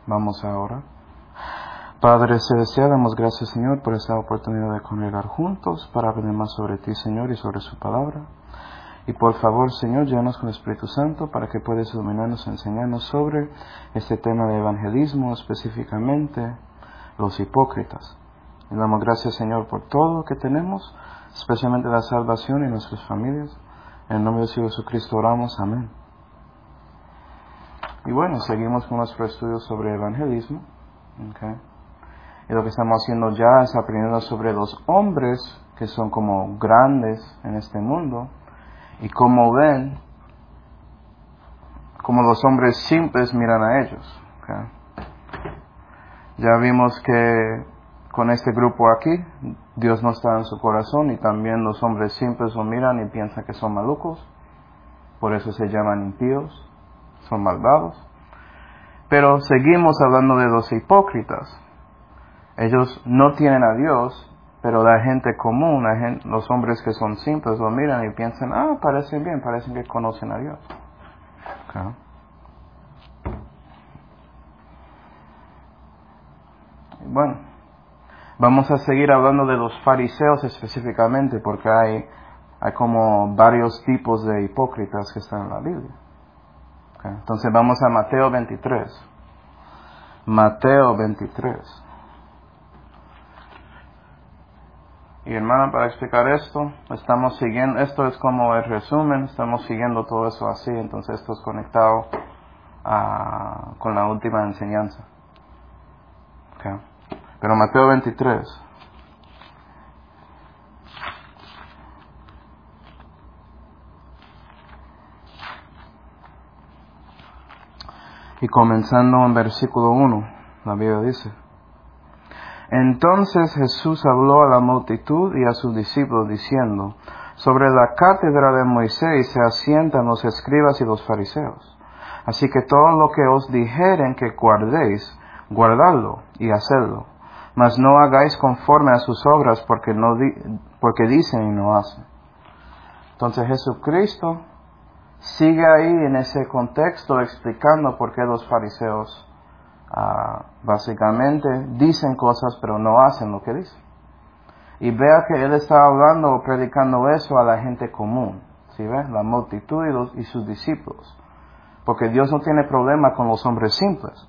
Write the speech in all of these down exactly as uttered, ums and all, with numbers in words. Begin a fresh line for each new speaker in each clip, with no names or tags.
Vamos ahora. Padre Celestial, damos gracias, Señor, por esta oportunidad de congregar juntos para aprender más sobre ti, Señor, y sobre su palabra. Y por favor, Señor, llévanos con el Espíritu Santo para que puedas iluminarnos y enseñarnos sobre este tema de evangelismo, específicamente los hipócritas. Y damos gracias, Señor, por todo lo que tenemos, especialmente la salvación y nuestras familias. En el nombre de Jesucristo oramos. Amén. Y bueno, seguimos con nuestro estudio sobre evangelismo. Okay. Y lo que estamos haciendo ya es aprendiendo sobre los hombres que son como grandes en este mundo y cómo ven, cómo los hombres simples miran a ellos. Okay. Ya vimos que con este grupo aquí, Dios no está en su corazón y también los hombres simples lo miran y piensan que son malucos. Por eso se llaman impíos, son malvados. Pero seguimos hablando de los hipócritas. Ellos no tienen a Dios, pero la gente común, la gente, los hombres que son simples, lo miran y piensan, ah, parecen bien, parecen que conocen a Dios. Okay. Bueno, vamos a seguir hablando de los fariseos específicamente, porque hay, hay como varios tipos de hipócritas que están en la Biblia. Okay. Entonces vamos a Mateo veintitrés. Mateo veintitrés. Y hermana, para explicar esto, estamos siguiendo, esto es como el resumen, estamos siguiendo todo eso así, entonces esto es conectado a, con la última enseñanza. Okay. Pero Mateo veintitrés. Y comenzando en versículo uno, la Biblia dice: Entonces Jesús habló a la multitud y a sus discípulos diciendo: Sobre la cátedra de Moisés se asientan los escribas y los fariseos. Así que todo lo que os dijeren que guardéis, guardadlo y hacedlo. Mas no hagáis conforme a sus obras, porque, no di- porque dicen y no hacen. Entonces Jesucristo sigue ahí en ese contexto explicando por qué los fariseos Uh, básicamente dicen cosas pero no hacen lo que dicen. Y vea que él está hablando o predicando eso a la gente común, ¿sí ve? La multitud y, los, y sus discípulos. Porque Dios no tiene problema con los hombres simples.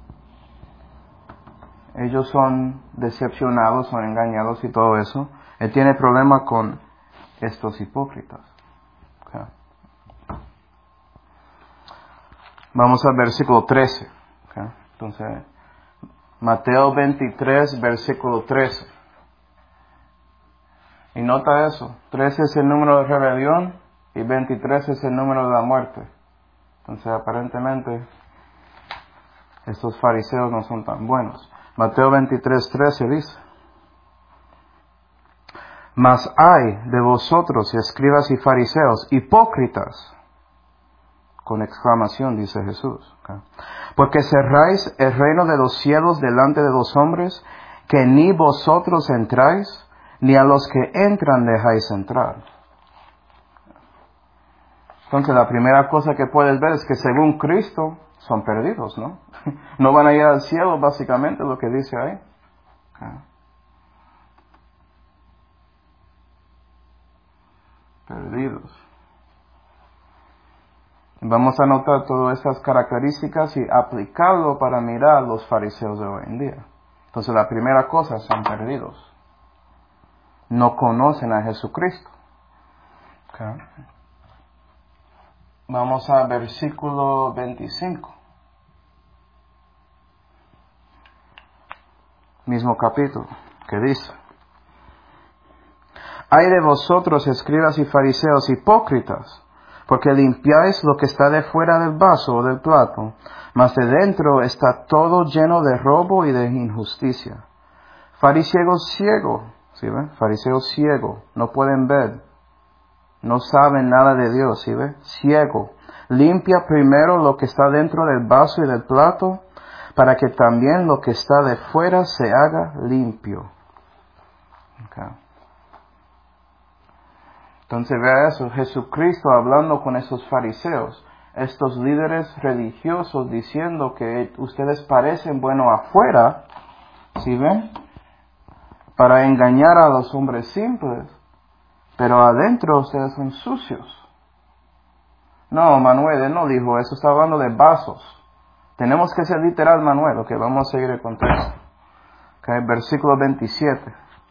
Ellos son decepcionados, son engañados y todo eso. Él tiene problema con estos hipócritas. Okay. Vamos al versículo trece. Okay. Entonces, Mateo veintitrés, versículo trece. Y nota eso, trece es el número de rebelión y veintitrés es el número de la muerte. Entonces, aparentemente, estos fariseos no son tan buenos. Mateo veintitrés, trece dice: Mas ay de vosotros, escribas y fariseos, hipócritas, con exclamación, dice Jesús. Okay. Porque cerráis el reino de los cielos delante de los hombres, que ni vosotros entráis, ni a los que entran dejáis entrar. Entonces la primera cosa que puedes ver es que según Cristo son perdidos, ¿no? No van a ir al cielo, básicamente, lo que dice ahí. Okay. Perdidos. Vamos a notar todas estas características y aplicarlo para mirar a los fariseos de hoy en día. Entonces la primera cosa, son perdidos. No conocen a Jesucristo. Okay. Vamos a versículo veinticinco. Mismo capítulo, que dice: Ay de vosotros, escribas y fariseos hipócritas, porque limpiáis lo que está de fuera del vaso o del plato, mas de dentro está todo lleno de robo y de injusticia. Fariseos ciegos, ¿sí ve? Fariseos ciegos, no pueden ver, no saben nada de Dios, ¿sí ve? Ciego. Limpia primero lo que está dentro del vaso y del plato, para que también lo que está de fuera se haga limpio. Okay. Entonces vea eso, Jesucristo hablando con esos fariseos, estos líderes religiosos diciendo que ustedes parecen bueno afuera, ¿sí ven? Para engañar a los hombres simples, pero adentro ustedes son sucios. No, Manuel, él no dijo eso, está hablando de vasos. Tenemos que ser literal, Manuel, ok, vamos a seguir el contexto. Okay, versículo veintisiete.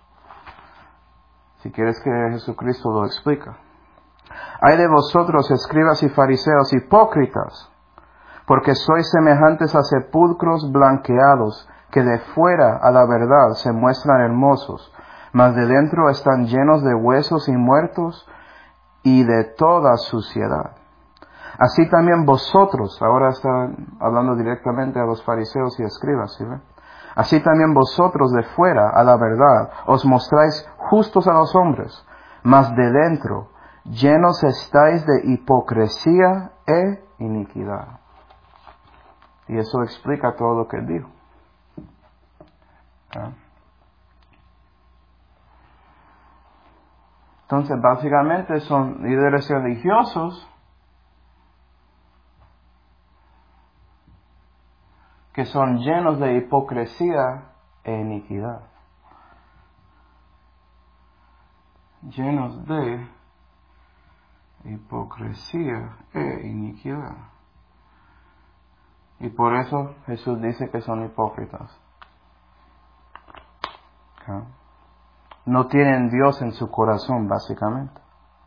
Si quieres que Jesucristo lo explica. Hay de vosotros, escribas y fariseos, hipócritas, porque sois semejantes a sepulcros blanqueados, que de fuera a la verdad se muestran hermosos, mas de dentro están llenos de huesos y muertos y de toda suciedad. Así también vosotros, ahora está hablando directamente a los fariseos y escribas, ¿sí ven? Así también vosotros de fuera a la verdad os mostráis justos a los hombres, mas de dentro llenos estáis de hipocresía e iniquidad. Y eso explica todo lo que él dijo. ¿Okay? Entonces, básicamente son líderes religiosos que son llenos de hipocresía e iniquidad. Llenos de hipocresía e iniquidad. Y por eso Jesús dice que son hipócritas. ¿Okay? No tienen Dios en su corazón, básicamente.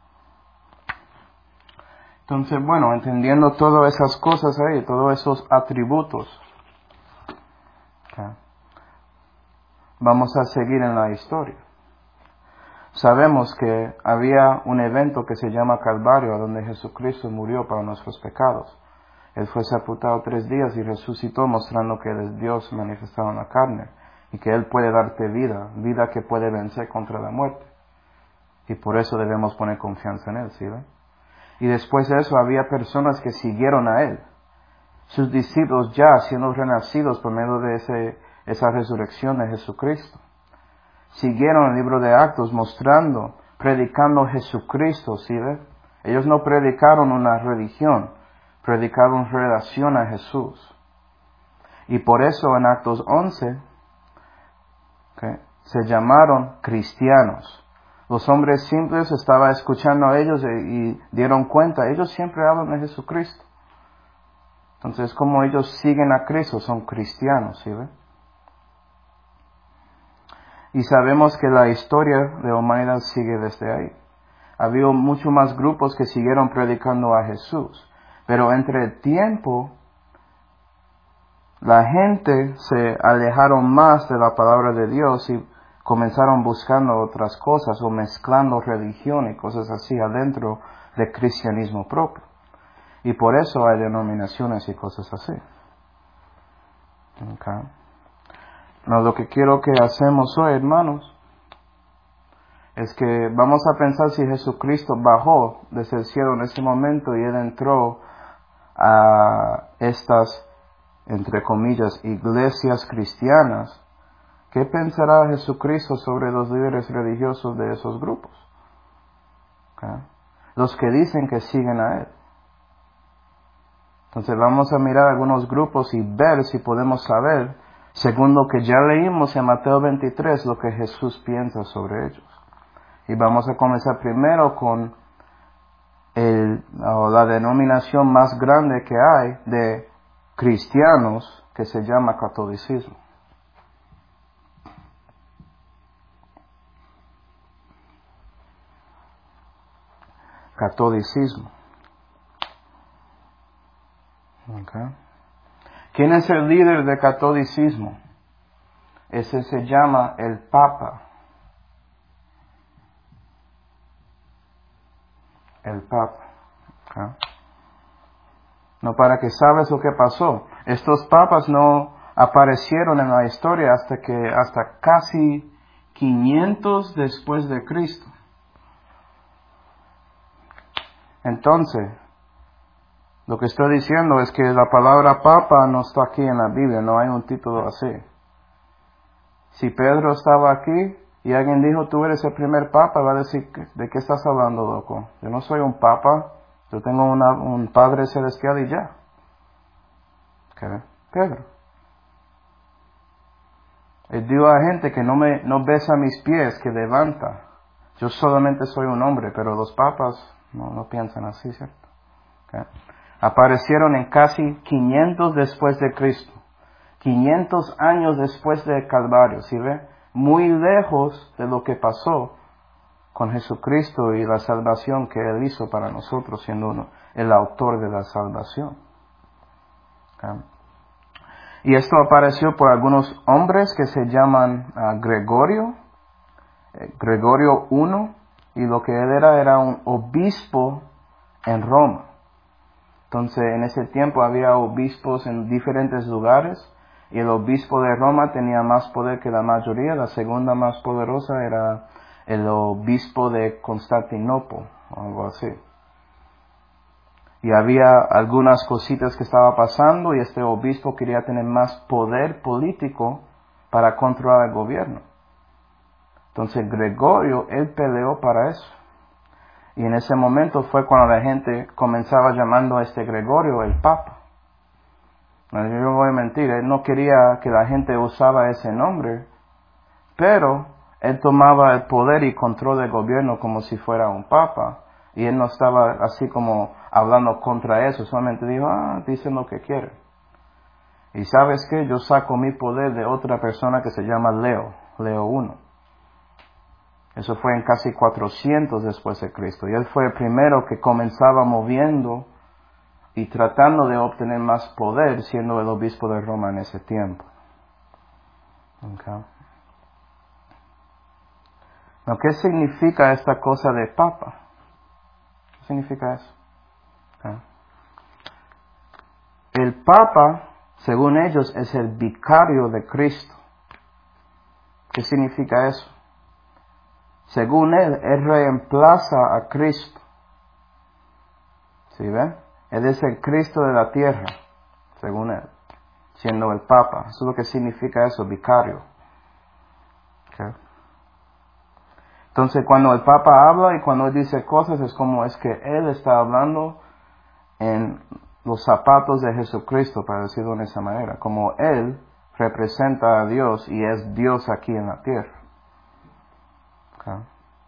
Entonces, bueno, entendiendo todas esas cosas ahí, todos esos atributos, ¿okay? Vamos a seguir en la historia. Sabemos que había un evento que se llama Calvario, donde Jesucristo murió para nuestros pecados. Él fue sepultado tres días y resucitó, mostrando que Él es Dios manifestado en la carne y que Él puede darte vida, vida que puede vencer contra la muerte. Y por eso debemos poner confianza en Él, ¿sí ven? Y después de eso había personas que siguieron a Él. Sus discípulos ya siendo renacidos por medio de ese, esa resurrección de Jesucristo. Siguieron el libro de Actos mostrando, predicando Jesucristo, ¿sí ven? Ellos no predicaron una religión, predicaron relación a Jesús. Y por eso en Actos once, okay, se llamaron cristianos. Los hombres simples estaban escuchando a ellos y, y dieron cuenta, ellos siempre hablan de Jesucristo. Entonces, como ellos siguen a Cristo, son cristianos, ¿sí ven? Y sabemos que la historia de la humanidad sigue desde ahí. Ha habido muchos más grupos que siguieron predicando a Jesús. Pero entre el tiempo, la gente se alejaron más de la palabra de Dios y comenzaron buscando otras cosas o mezclando religión y cosas así adentro del cristianismo propio. Y por eso hay denominaciones y cosas así. Okay. No, lo que quiero que hacemos hoy, hermanos, es que vamos a pensar si Jesucristo bajó desde el cielo en ese momento y Él entró a estas, entre comillas, iglesias cristianas. ¿Qué pensará Jesucristo sobre los líderes religiosos de esos grupos? ¿Okay? Los que dicen que siguen a Él. Entonces vamos a mirar algunos grupos y ver si podemos saber, según lo que ya leímos en Mateo veintitrés, lo que Jesús piensa sobre ellos. Y vamos a comenzar primero con el, o la denominación más grande que hay de cristianos, que se llama catolicismo. Catolicismo. Okay. ¿Quién es el líder del catolicismo? Ese se llama el Papa. El Papa. Okay. No, para que sabes lo que pasó. Estos papas no aparecieron en la historia hasta que hasta casi quinientos después de Cristo. Entonces, lo que estoy diciendo es que la palabra papa no está aquí en la Biblia, no hay un título así. Si Pedro estaba aquí y alguien dijo, tú eres el primer papa, va a decir, ¿de qué estás hablando, loco? Yo no soy un papa, Yo tengo una, un Padre Celestial y ya. ¿Qué? Pedro. Él dijo a gente que no me no besa mis pies, que levanta. Yo solamente soy un hombre, pero los papas no, no piensan así, ¿cierto? ¿Okay? Aparecieron en casi quinientos después de Cristo. quinientos años después del Calvario, ¿sí ve? Muy lejos de lo que pasó con Jesucristo y la salvación que Él hizo para nosotros, siendo uno, el autor de la salvación. ¿Okay? Y esto apareció por algunos hombres que se llaman uh, Gregorio, eh, Gregorio primero, y lo que él era era un obispo en Roma. Entonces, en ese tiempo había obispos en diferentes lugares, y el obispo de Roma tenía más poder que la mayoría. La segunda más poderosa era el obispo de Constantinopla, o algo así. Y había algunas cositas que estaba pasando, y este obispo quería tener más poder político para controlar el gobierno. Entonces Gregorio, él peleó para eso. Y en ese momento fue cuando la gente comenzaba llamando a este Gregorio el Papa. Yo no voy a mentir, él no quería que la gente usara ese nombre, pero él tomaba el poder y control del gobierno como si fuera un Papa. Y él no estaba así como hablando contra eso, solamente dijo, ah, dicen lo que quieren. Y ¿sabes qué? Yo saco mi poder de otra persona que se llama Leo, Leo primero. Eso fue en casi cuatrocientos después de Cristo. Y él fue el primero que comenzaba moviendo y tratando de obtener más poder, siendo el obispo de Roma en ese tiempo. Okay. ¿Qué significa esta cosa de Papa? ¿Qué significa eso? Okay. El Papa, según ellos, es el vicario de Cristo. ¿Qué significa eso? Según él, él reemplaza a Cristo. ¿Sí ven? Él es el Cristo de la tierra, según él, siendo el Papa. Eso es lo que significa eso, vicario. Okay. Entonces, cuando el Papa habla y cuando él dice cosas, es como es que él está hablando en los zapatos de Jesucristo, para decirlo de esa manera. Como él representa a Dios y es Dios aquí en la tierra. Okay.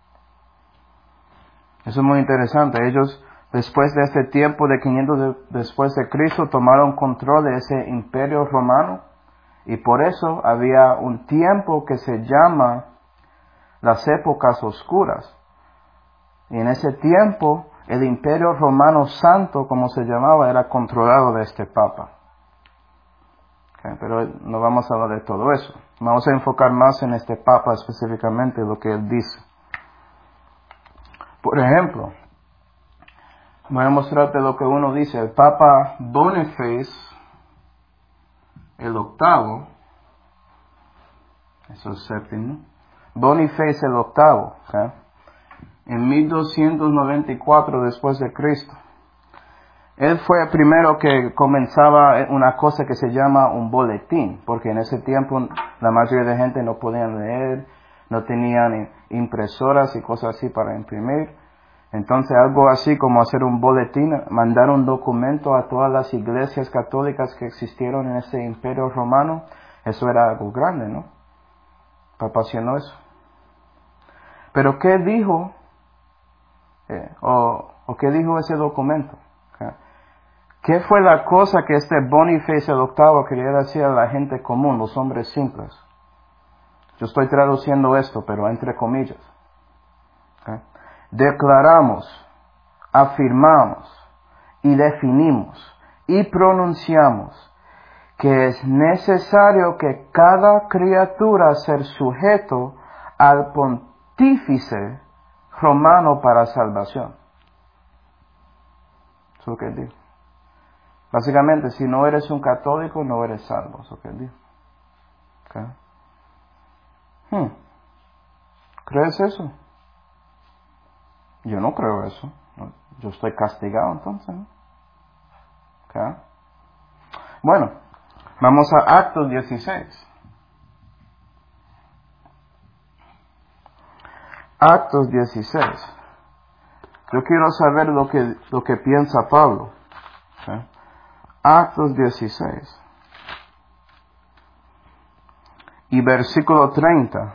Eso es muy interesante. Ellos, después de este tiempo de quinientos de, después de Cristo, tomaron control de ese imperio romano, y por eso había un tiempo que se llama las épocas oscuras. Y en ese tiempo, el imperio romano santo, como se llamaba, era controlado de este papa. Okay, pero no vamos a hablar de todo eso. Vamos a enfocar más en este papa específicamente, lo que él dice. Por ejemplo, voy a mostrarte lo que uno dice. El Papa Boniface, el octavo, eso es séptimo, Boniface el octavo, ¿okay? En mil doscientos noventa y cuatro después de Cristo. Él fue el primero que comenzaba una cosa que se llama un boletín, porque en ese tiempo la mayoría de gente no podían leer, no tenían impresoras y cosas así para imprimir. Entonces algo así como hacer un boletín, mandar un documento a todas las iglesias católicas que existieron en ese imperio romano, eso era algo grande, ¿no? Apasionó eso. Pero ¿qué dijo? Eh, o, ¿O qué dijo ese documento? Okay. ¿Qué fue la cosa que este Boniface el octavo quería decir a la gente común, los hombres simples? Yo estoy traduciendo esto, pero entre comillas. Okay. Declaramos, afirmamos y definimos y pronunciamos que es necesario que cada criatura sea sujeto al pontífice romano para salvación. Eso es lo que él dijo. Básicamente, si no eres un católico, no eres salvo. Eso es lo que él dijo. Okay. Hmm. ¿Crees eso? Yo no creo eso. Yo estoy castigado entonces, ¿no? Okay. Bueno, vamos a Actos dieciséis. Actos dieciséis. Yo quiero saber lo que, lo que piensa Pablo. ¿Okay? Actos dieciséis. Y versículo treinta.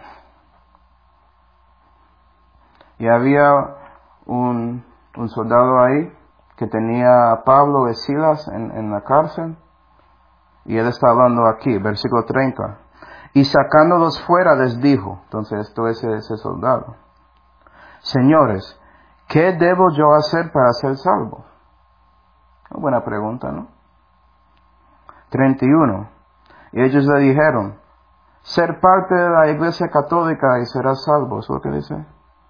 Y había un, un soldado ahí que tenía a Pablo y Silas en, en la cárcel. Y él está hablando aquí, versículo treinta. Y sacándolos fuera les dijo, entonces esto es ese soldado: Señores, ¿qué debo yo hacer para ser salvo? Una buena pregunta, ¿no? treinta y uno. Y ellos le dijeron: ser parte de la Iglesia Católica y serás salvo. ¿Es lo que dice?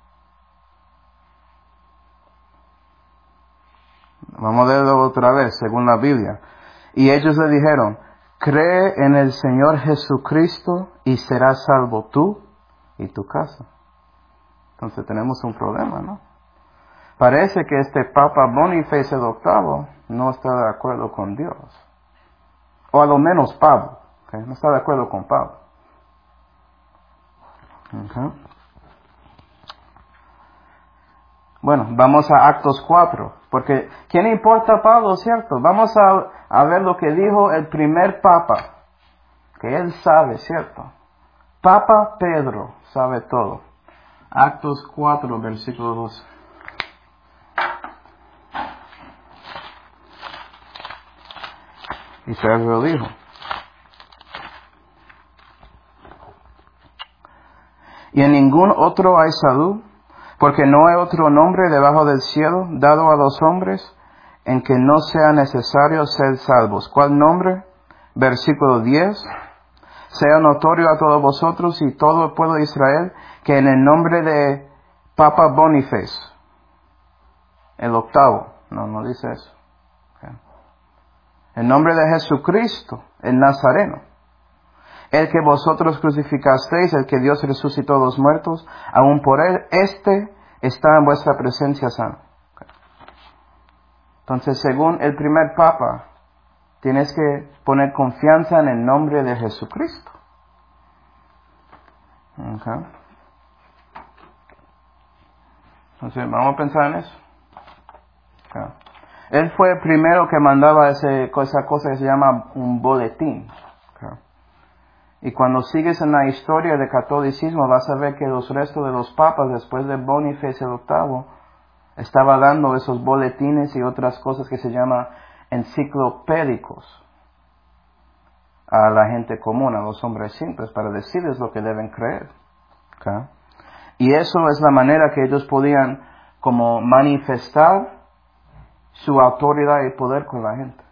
Vamos a leerlo otra vez, según la Biblia. Y ellos le dijeron: cree en el Señor Jesucristo y serás salvo tú y tu casa. Entonces tenemos un problema, ¿no? Parece que este Papa Bonifacio el octavo no está de acuerdo con Dios. O a lo menos Pablo, ¿okay? No está de acuerdo con Pablo. Okay. Bueno, vamos a Actos cuatro, porque ¿quién importa a Pablo, cierto? Vamos a, a ver lo que dijo el primer Papa, que él sabe, cierto. Papa Pedro sabe todo. Actos cuatro, versículo doce. Y Pedro dijo: y en ningún otro hay salud, porque no hay otro nombre debajo del cielo dado a los hombres en que no sea necesario ser salvos. ¿Cuál nombre? Versículo diez. Sea notorio a todos vosotros y todo el pueblo de Israel que en el nombre de Papa Boniface, el octavo, no, no dice eso. Okay. En nombre de Jesucristo, el Nazareno, el que vosotros crucificasteis, el que Dios resucitó a los muertos, aún por él, este está en vuestra presencia sano. Okay. Entonces, según el primer Papa, tienes que poner confianza en el nombre de Jesucristo. Okay. Entonces, vamos a pensar en eso. Okay. Él fue el primero que mandaba ese, esa cosa que se llama un boletín. Okay. Y cuando sigues en la historia del catolicismo, vas a ver que los restos de los papas, después de Bonifacio el octavo, estaba dando esos boletines y otras cosas que se llaman enciclopédicos a la gente común, a los hombres simples, para decirles lo que deben creer. ¿Okay? Y eso es la manera que ellos podían como manifestar su autoridad y poder con la gente.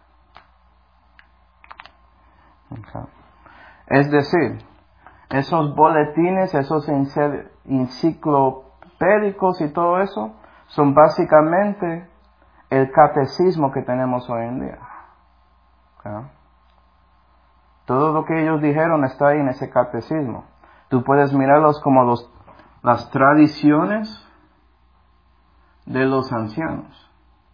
Okay. Es decir, esos boletines, esos enciclopédicos y todo eso, son básicamente el catecismo que tenemos hoy en día. Okay. Todo lo que ellos dijeron está ahí en ese catecismo. Tú puedes mirarlos como los, las tradiciones de los ancianos.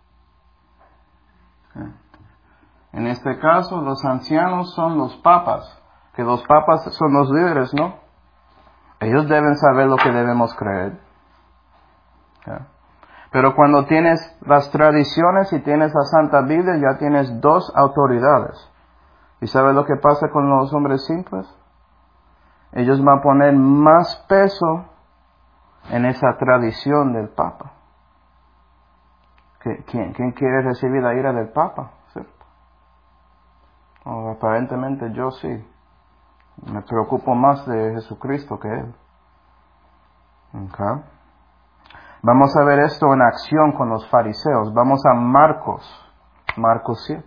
Okay. En este caso, los ancianos son los papas, que los papas son los líderes, ¿no? Ellos deben saber lo que debemos creer. Okay. Pero cuando tienes las tradiciones y tienes la Santa Biblia, ya tienes dos autoridades. ¿Y sabes lo que pasa con los hombres simples? Ellos van a poner más peso en esa tradición del Papa. ¿Quién, quién quiere recibir la ira del Papa? ¿Cierto? Oh, aparentemente yo sí. Me preocupo más de Jesucristo que Él. Okay. Vamos a ver esto en acción con los fariseos. Vamos a Marcos, Marcos siete.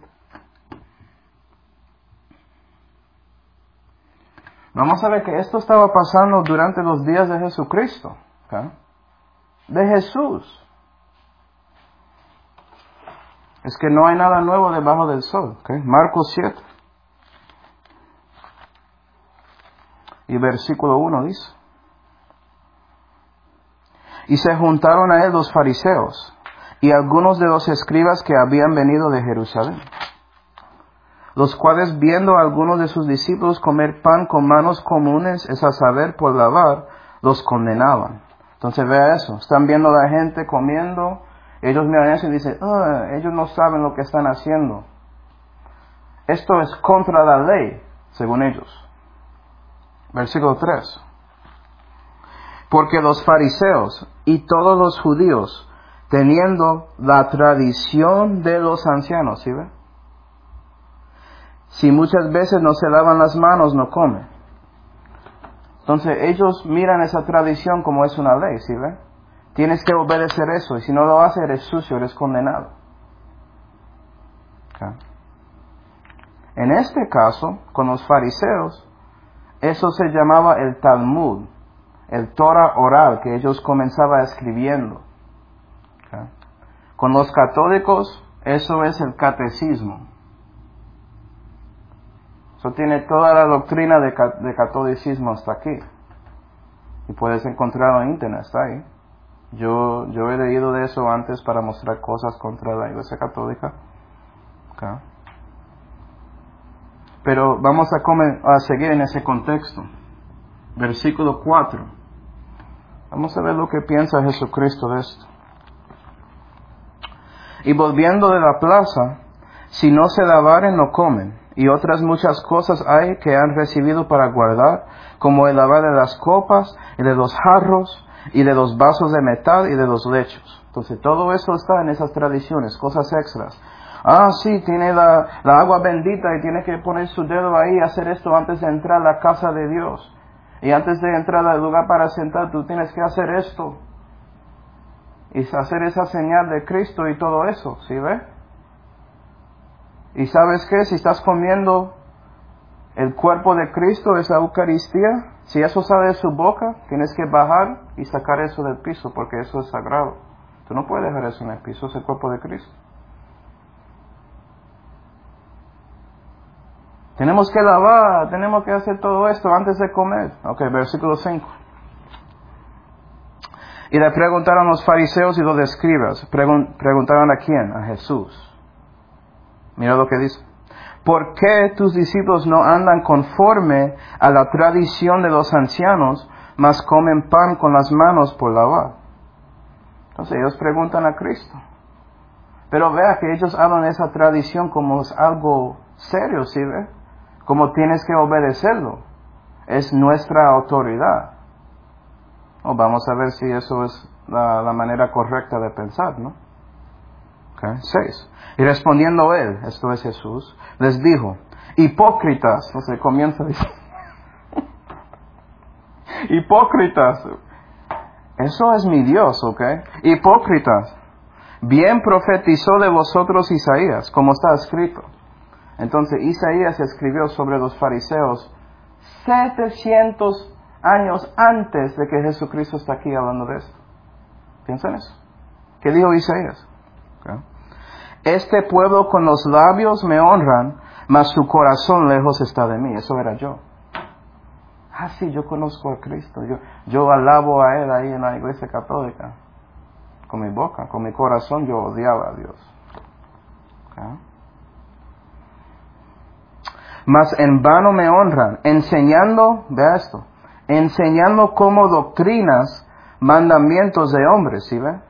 Vamos a ver que esto estaba pasando durante los días de Jesucristo. ¿Okay? De Jesús. Es que no hay nada nuevo debajo del sol. ¿Okay? Marcos siete. Y versículo uno dice: y se juntaron a él los fariseos y algunos de los escribas que habían venido de Jerusalén, los cuales viendo a algunos de sus discípulos comer pan con manos comunes, es a saber, por lavar, los condenaban. Entonces vea eso, están viendo a la gente comiendo Ellos miran eso y dicen, ah, ellos no saben lo que están haciendo. Esto es contra la ley, según ellos. Versículo tres. Porque los fariseos y todos los judíos, teniendo la tradición de los ancianos, ¿sí ve? Si muchas veces no se lavan las manos, no comen. Entonces ellos miran esa tradición como es una ley, ¿sí ve? Tienes que obedecer eso, y si no lo haces, eres sucio, eres condenado. Okay. En este caso, con los fariseos, eso se llamaba el Talmud, el Torah oral, que ellos comenzaban escribiendo. Okay. Con los católicos, eso es el catecismo. Eso tiene toda la doctrina de, de catolicismo hasta aquí. Y puedes encontrarlo en internet, está ahí. Yo, yo he leído de eso antes para mostrar cosas contra la Iglesia Católica. Okay. Pero vamos a, comer, a seguir en ese contexto. Versículo cuatro. Vamos a ver lo que piensa Jesucristo de esto. Y volviendo de la plaza, si no se lavaren, no comen. Y otras muchas cosas hay que han recibido para guardar, como el lavar de las copas, y de los jarros, y de los vasos de metal, y de los lechos. Entonces todo eso está en esas tradiciones, cosas extras. Ah, sí, tiene la, la agua bendita y tiene que poner su dedo ahí y hacer esto antes de entrar a la casa de Dios. Y antes de entrar al lugar para sentar, tú tienes que hacer esto. Y hacer esa señal de Cristo y todo eso, ¿sí ve? Y ¿sabes qué? Si estás comiendo el cuerpo de Cristo, esa Eucaristía, si eso sale de su boca, tienes que bajar y sacar eso del piso, porque eso es sagrado. Tú no puedes dejar eso en el piso, es el cuerpo de Cristo. Tenemos que lavar, tenemos que hacer todo esto antes de comer. Ok, versículo cinco. Y le preguntaron los fariseos y los escribas. Pregun- preguntaron a quién, a Jesús. Mira lo que dice. ¿Por qué tus discípulos no andan conforme a la tradición de los ancianos, mas comen pan con las manos por lavar? Entonces ellos preguntan a Cristo. Pero vea que ellos hablan de esa tradición como es algo serio, ¿sí ve? Como tienes que obedecerlo. Es nuestra autoridad. Oh, vamos a ver si eso es la, la manera correcta de pensar, ¿no? Okay. Seis. Y respondiendo él, esto es Jesús, les dijo, hipócritas, no sé, comienza a decir, hipócritas, eso es mi Dios, ¿ok? Hipócritas, bien profetizó de vosotros Isaías, como está escrito. Entonces Isaías escribió sobre los fariseos setecientos años antes de que Jesucristo está aquí hablando de esto. ¿Piensan en eso? ¿Qué dijo Isaías? Okay. Este pueblo con los labios me honran, mas su corazón lejos está de mí. Eso era yo. Ah, sí, yo conozco a Cristo. Yo, yo alabo a Él ahí en la Iglesia Católica. Con mi boca, con mi corazón yo odiaba a Dios. Okay. Mas en vano me honran, enseñando, vea esto, enseñando como doctrinas, mandamientos de hombres, ¿sí ve?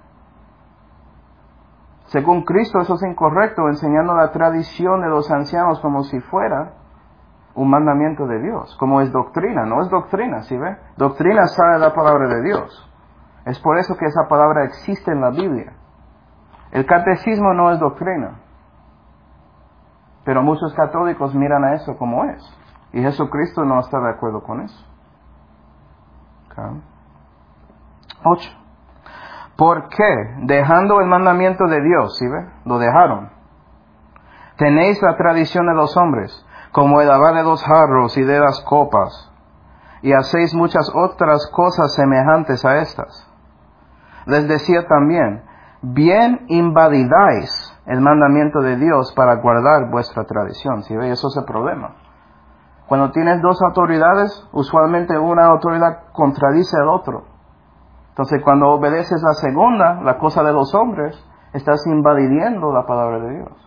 Según Cristo eso es incorrecto, enseñando la tradición de los ancianos como si fuera un mandamiento de Dios, como es doctrina, no es doctrina, ¿sí ve? Doctrina sale de la palabra de Dios. Es por eso que esa palabra existe en la Biblia. El catecismo no es doctrina. Pero muchos católicos miran a eso como es. Y Jesucristo no está de acuerdo con eso. Okay. Ocho. ¿Por qué? Dejando el mandamiento de Dios, ¿sí ve? Lo dejaron. Tenéis la tradición de los hombres, como el lavar de los jarros y de las copas, y hacéis muchas otras cosas semejantes a estas. Les decía también, bien invalidáis el mandamiento de Dios para guardar vuestra tradición. ¿Sí ve? Eso es el problema. Cuando tienes dos autoridades, usualmente una autoridad contradice al otro. Entonces, cuando obedeces la segunda, la cosa de los hombres, estás invadiendo la palabra de Dios.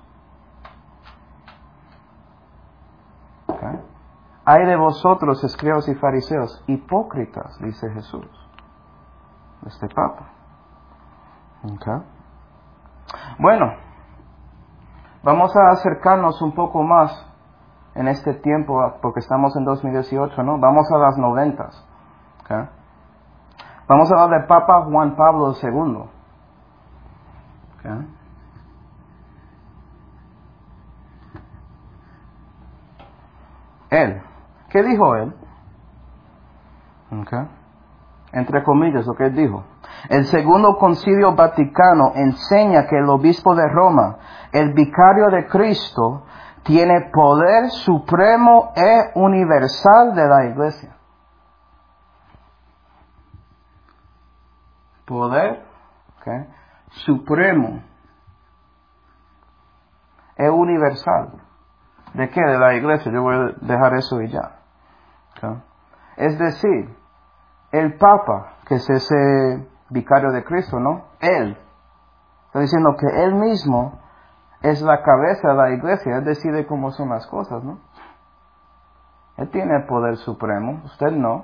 Okay. Hay de vosotros, escribas y fariseos, hipócritas, dice Jesús. Este Papa. Okay. Bueno, vamos a acercarnos un poco más en este tiempo, porque estamos en dos mil dieciocho, ¿no? Vamos a las noventas. ¿Okay? Vamos a hablar del Papa Juan Pablo segundo. ¿Okay? Él. ¿Qué dijo él? Okay. Entre comillas, lo que él dijo. El segundo concilio vaticano enseña que el obispo de Roma, el vicario de Cristo, tiene poder supremo e universal de la iglesia. Poder, okay, supremo e universal. ¿De qué? De la iglesia. Yo voy a dejar eso y ya. Okay. Es decir, el Papa, que es ese vicario de Cristo, ¿no? Él está diciendo que él mismo es la cabeza de la iglesia. Él decide cómo son las cosas, ¿no? Él tiene el poder supremo. Usted no.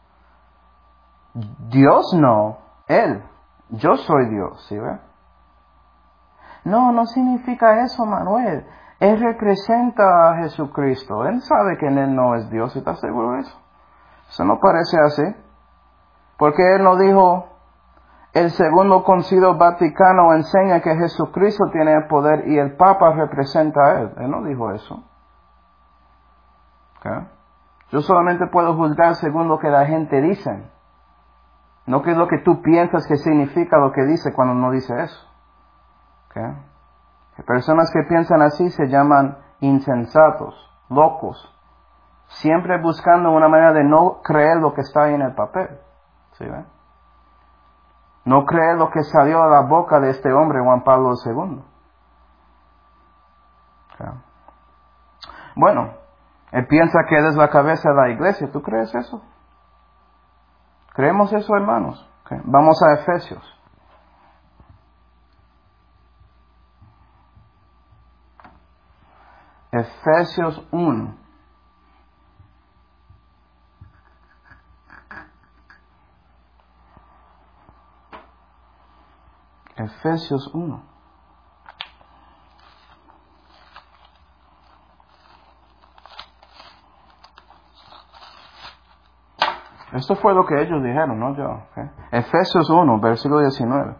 Dios no. Él. Yo soy Dios, ¿sí ve? No, no significa eso, Manuel. Él representa a Jesucristo. Él sabe que en él no es Dios. ¿Estás seguro de eso? Eso no parece así. Porque él no dijo, el segundo concilio vaticano enseña que Jesucristo tiene el poder y el Papa representa a él. Él no dijo eso. ¿Okay? Yo solamente puedo juzgar según lo que la gente dice. No que es lo que tú piensas que significa lo que dice cuando no dice eso. ¿Okay? Personas que piensan así se llaman insensatos, locos. Siempre buscando una manera de no creer lo que está ahí en el papel. ¿Sí ven? No creer lo que salió de la boca de este hombre, Juan Pablo segundo. Okay. Bueno, él piensa que él es la cabeza de la iglesia. ¿Tú crees eso? ¿Creemos eso, hermanos? Okay. Vamos a Efesios. Efesios uno. Efesios uno. Esto fue lo que ellos dijeron, no yo. Okay. Efesios uno, versículo diecinueve.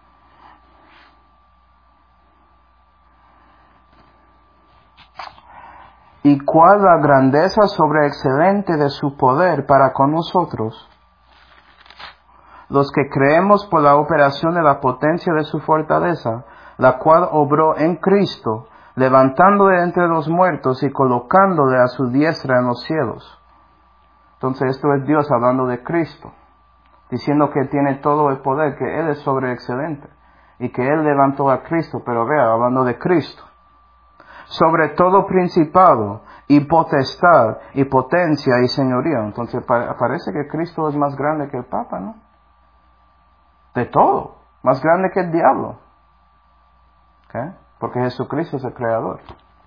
Y cuál la grandeza sobreexcelente de su poder para con nosotros, los que creemos por la operación de la potencia de su fortaleza, la cual obró en Cristo, levantándole entre los muertos y colocándole a su diestra en los cielos. Entonces esto es Dios hablando de Cristo, diciendo que tiene todo el poder, que Él es sobreexcelente, y que Él levantó a Cristo, pero vea, hablando de Cristo. Sobre todo principado y potestad y potencia y señoría. Entonces parece que Cristo es más grande que el Papa, ¿no? De todo. Más grande que el diablo. ¿Okay? Porque Jesucristo es el creador.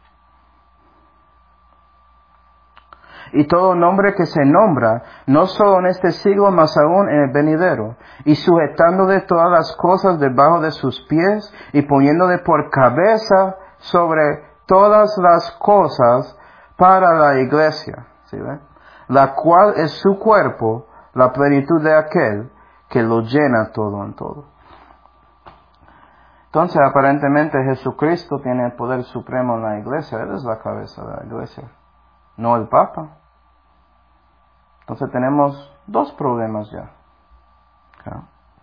Y todo nombre que se nombra, no solo en este siglo, mas aún en el venidero, y sujetándole todas las cosas debajo de sus pies, y poniéndole por cabeza sobre todas las cosas para la iglesia, ¿sí ven? La cual es su cuerpo, la plenitud de aquel que lo llena todo en todo. Entonces, aparentemente Jesucristo tiene el poder supremo en la iglesia. Él es la cabeza de la iglesia, no el Papa. Entonces tenemos dos problemas ya. ¿Okay?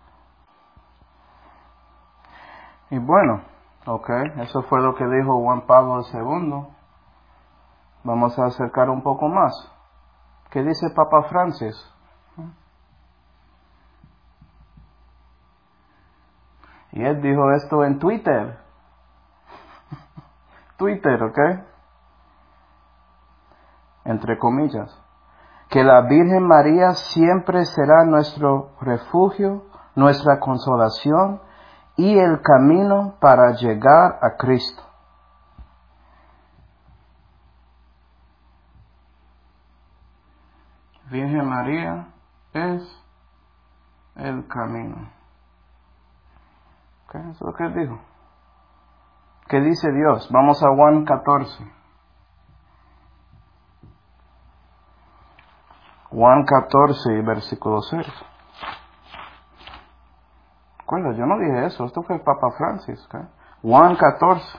Y bueno, ok, eso fue lo que dijo Juan Pablo segundo. Vamos a acercar un poco más. ¿Qué dice Papa Francis? Y él dijo esto en Twitter. Twitter, ¿ok? Entre comillas. Que la Virgen María siempre será nuestro refugio, nuestra consolación y el camino para llegar a Cristo. Virgen María es el camino. ¿Okay? Eso es lo que él dijo. ¿Qué dice Dios? Vamos a Juan catorce. Juan catorce, versículo seis. Recuerda, yo no dije eso, esto fue el Papa Francis. ¿Okay? Juan catorce.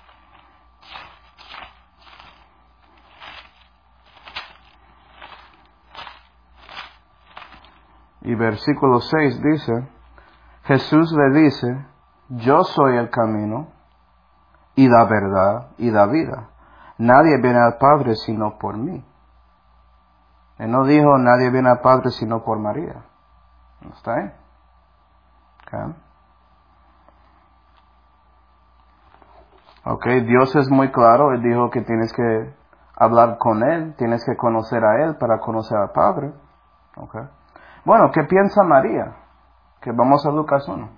Y versículo seis dice, Jesús le dice, yo soy el camino, y la verdad, y la vida. Nadie viene al Padre sino por mí. Él no dijo, nadie viene al Padre sino por María. ¿No está ahí? Okay. ok, Dios es muy claro, Él dijo que tienes que hablar con Él, tienes que conocer a Él para conocer al Padre. Okay. Bueno, ¿qué piensa María? Que vamos a Lucas uno.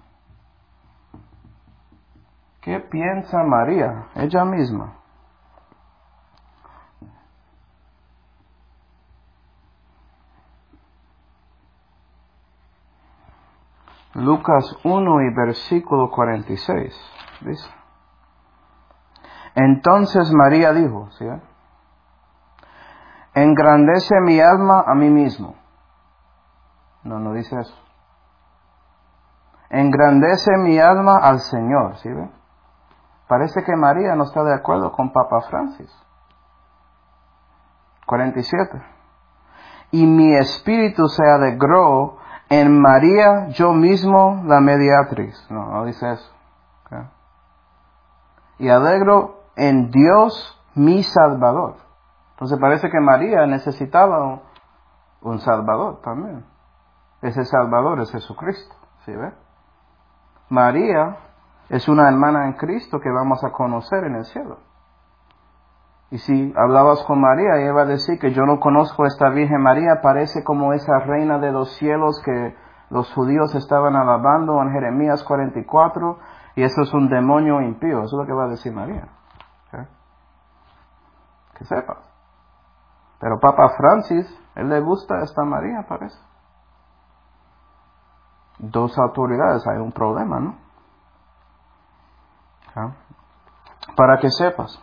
¿Qué piensa María? Ella misma. Lucas uno y versículo cuarenta y seis. Dice. Entonces María dijo, ¿sí? Engrandece mi alma a mí mismo. No, no dice eso. Engrandece mi alma al Señor, ¿sí ve? Parece que María no está de acuerdo con Papa Francis. cuarenta y siete. Y mi espíritu se alegró en María, yo mismo la mediatriz. No, no dice eso. Okay. Y alegro en Dios mi Salvador. Entonces parece que María necesitaba un, un Salvador también. Ese Salvador es Jesucristo. ¿Sí ve? María es una hermana en Cristo que vamos a conocer en el cielo. Y si hablabas con María, ella va a decir que yo no conozco a esta Virgen María, parece como esa reina de los cielos que los judíos estaban alabando en Jeremías cuarenta y cuatro, y eso es un demonio impío. Eso es lo que va a decir María. ¿Okay? Que sepas. Pero Papa Francis, él le gusta a esta María, parece. Dos autoridades, hay un problema, ¿no? ¿Okay? Para que sepas.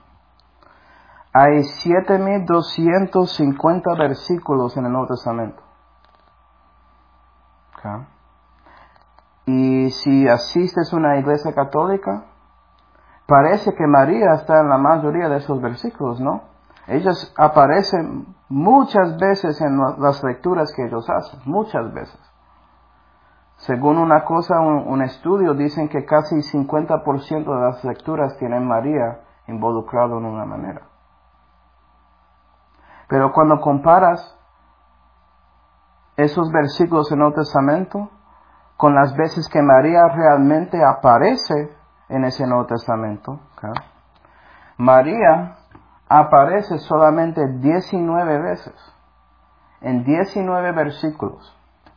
Hay siete mil doscientos cincuenta versículos en el Nuevo Testamento. Okay. Y si asistes a una iglesia católica, parece que María está en la mayoría de esos versículos, ¿no? Ellas aparecen muchas veces en las lecturas que ellos hacen, muchas veces. Según una cosa, un, un estudio, dicen que casi cincuenta por ciento de las lecturas tienen María involucrado en una manera. Pero cuando comparas esos versículos en el Nuevo Testamento con las veces que María realmente aparece en ese Nuevo Testamento, ¿okay? María aparece solamente diecinueve veces, en diecinueve versículos.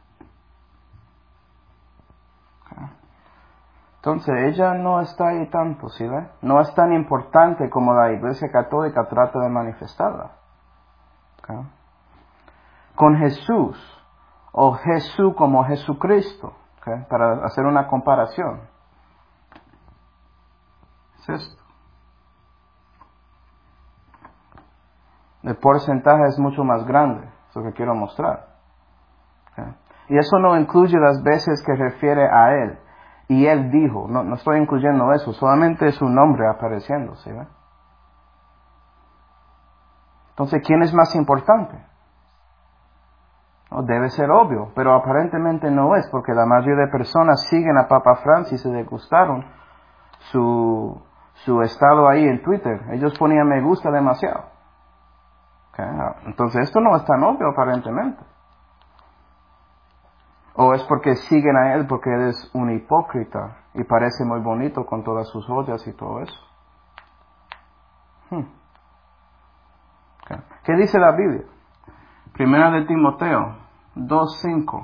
¿Okay? Entonces ella no está ahí tanto, ¿sí ve? No es tan importante como la Iglesia Católica trata de manifestarla. ¿Okay? Con Jesús, o Jesús como Jesucristo, ¿okay? Para hacer una comparación. Es esto. El porcentaje es mucho más grande, es lo que quiero mostrar. ¿Okay? Y eso no incluye las veces que refiere a Él. Y Él dijo, no, no estoy incluyendo eso, solamente su nombre apareciendo, ¿sí ve? Entonces, ¿quién es más importante? No, debe ser obvio, pero aparentemente no es, porque la mayoría de personas siguen a Papa Francis y les gustaron su, su estado ahí en Twitter. Ellos ponían me gusta demasiado. Okay. Entonces, esto no es tan obvio aparentemente. O es porque siguen a él porque él es un hipócrita y parece muy bonito con todas sus joyas y todo eso. Hmm. Okay. ¿Qué dice la Biblia? Primera de Timoteo dos cinco.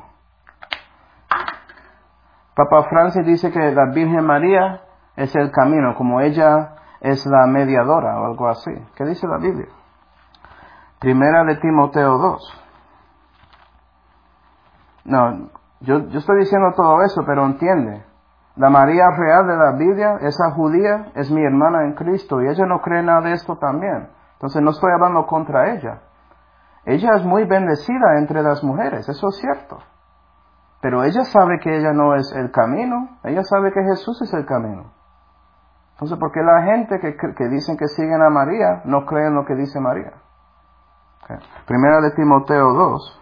Papa Francis dice que la Virgen María es el camino, como ella es la mediadora o algo así. ¿Qué dice la Biblia? Primera de Timoteo dos. No, yo, yo estoy diciendo todo eso, pero entiende. La María real de la Biblia, esa judía, es mi hermana en Cristo y ella no cree nada de esto también. Entonces no estoy hablando contra ella. Ella es muy bendecida entre las mujeres, eso es cierto. Pero ella sabe que ella no es el camino, ella sabe que Jesús es el camino. Entonces, ¿por qué la gente que, que dicen que siguen a María no creen lo que dice María? Okay. Primera de Timoteo dos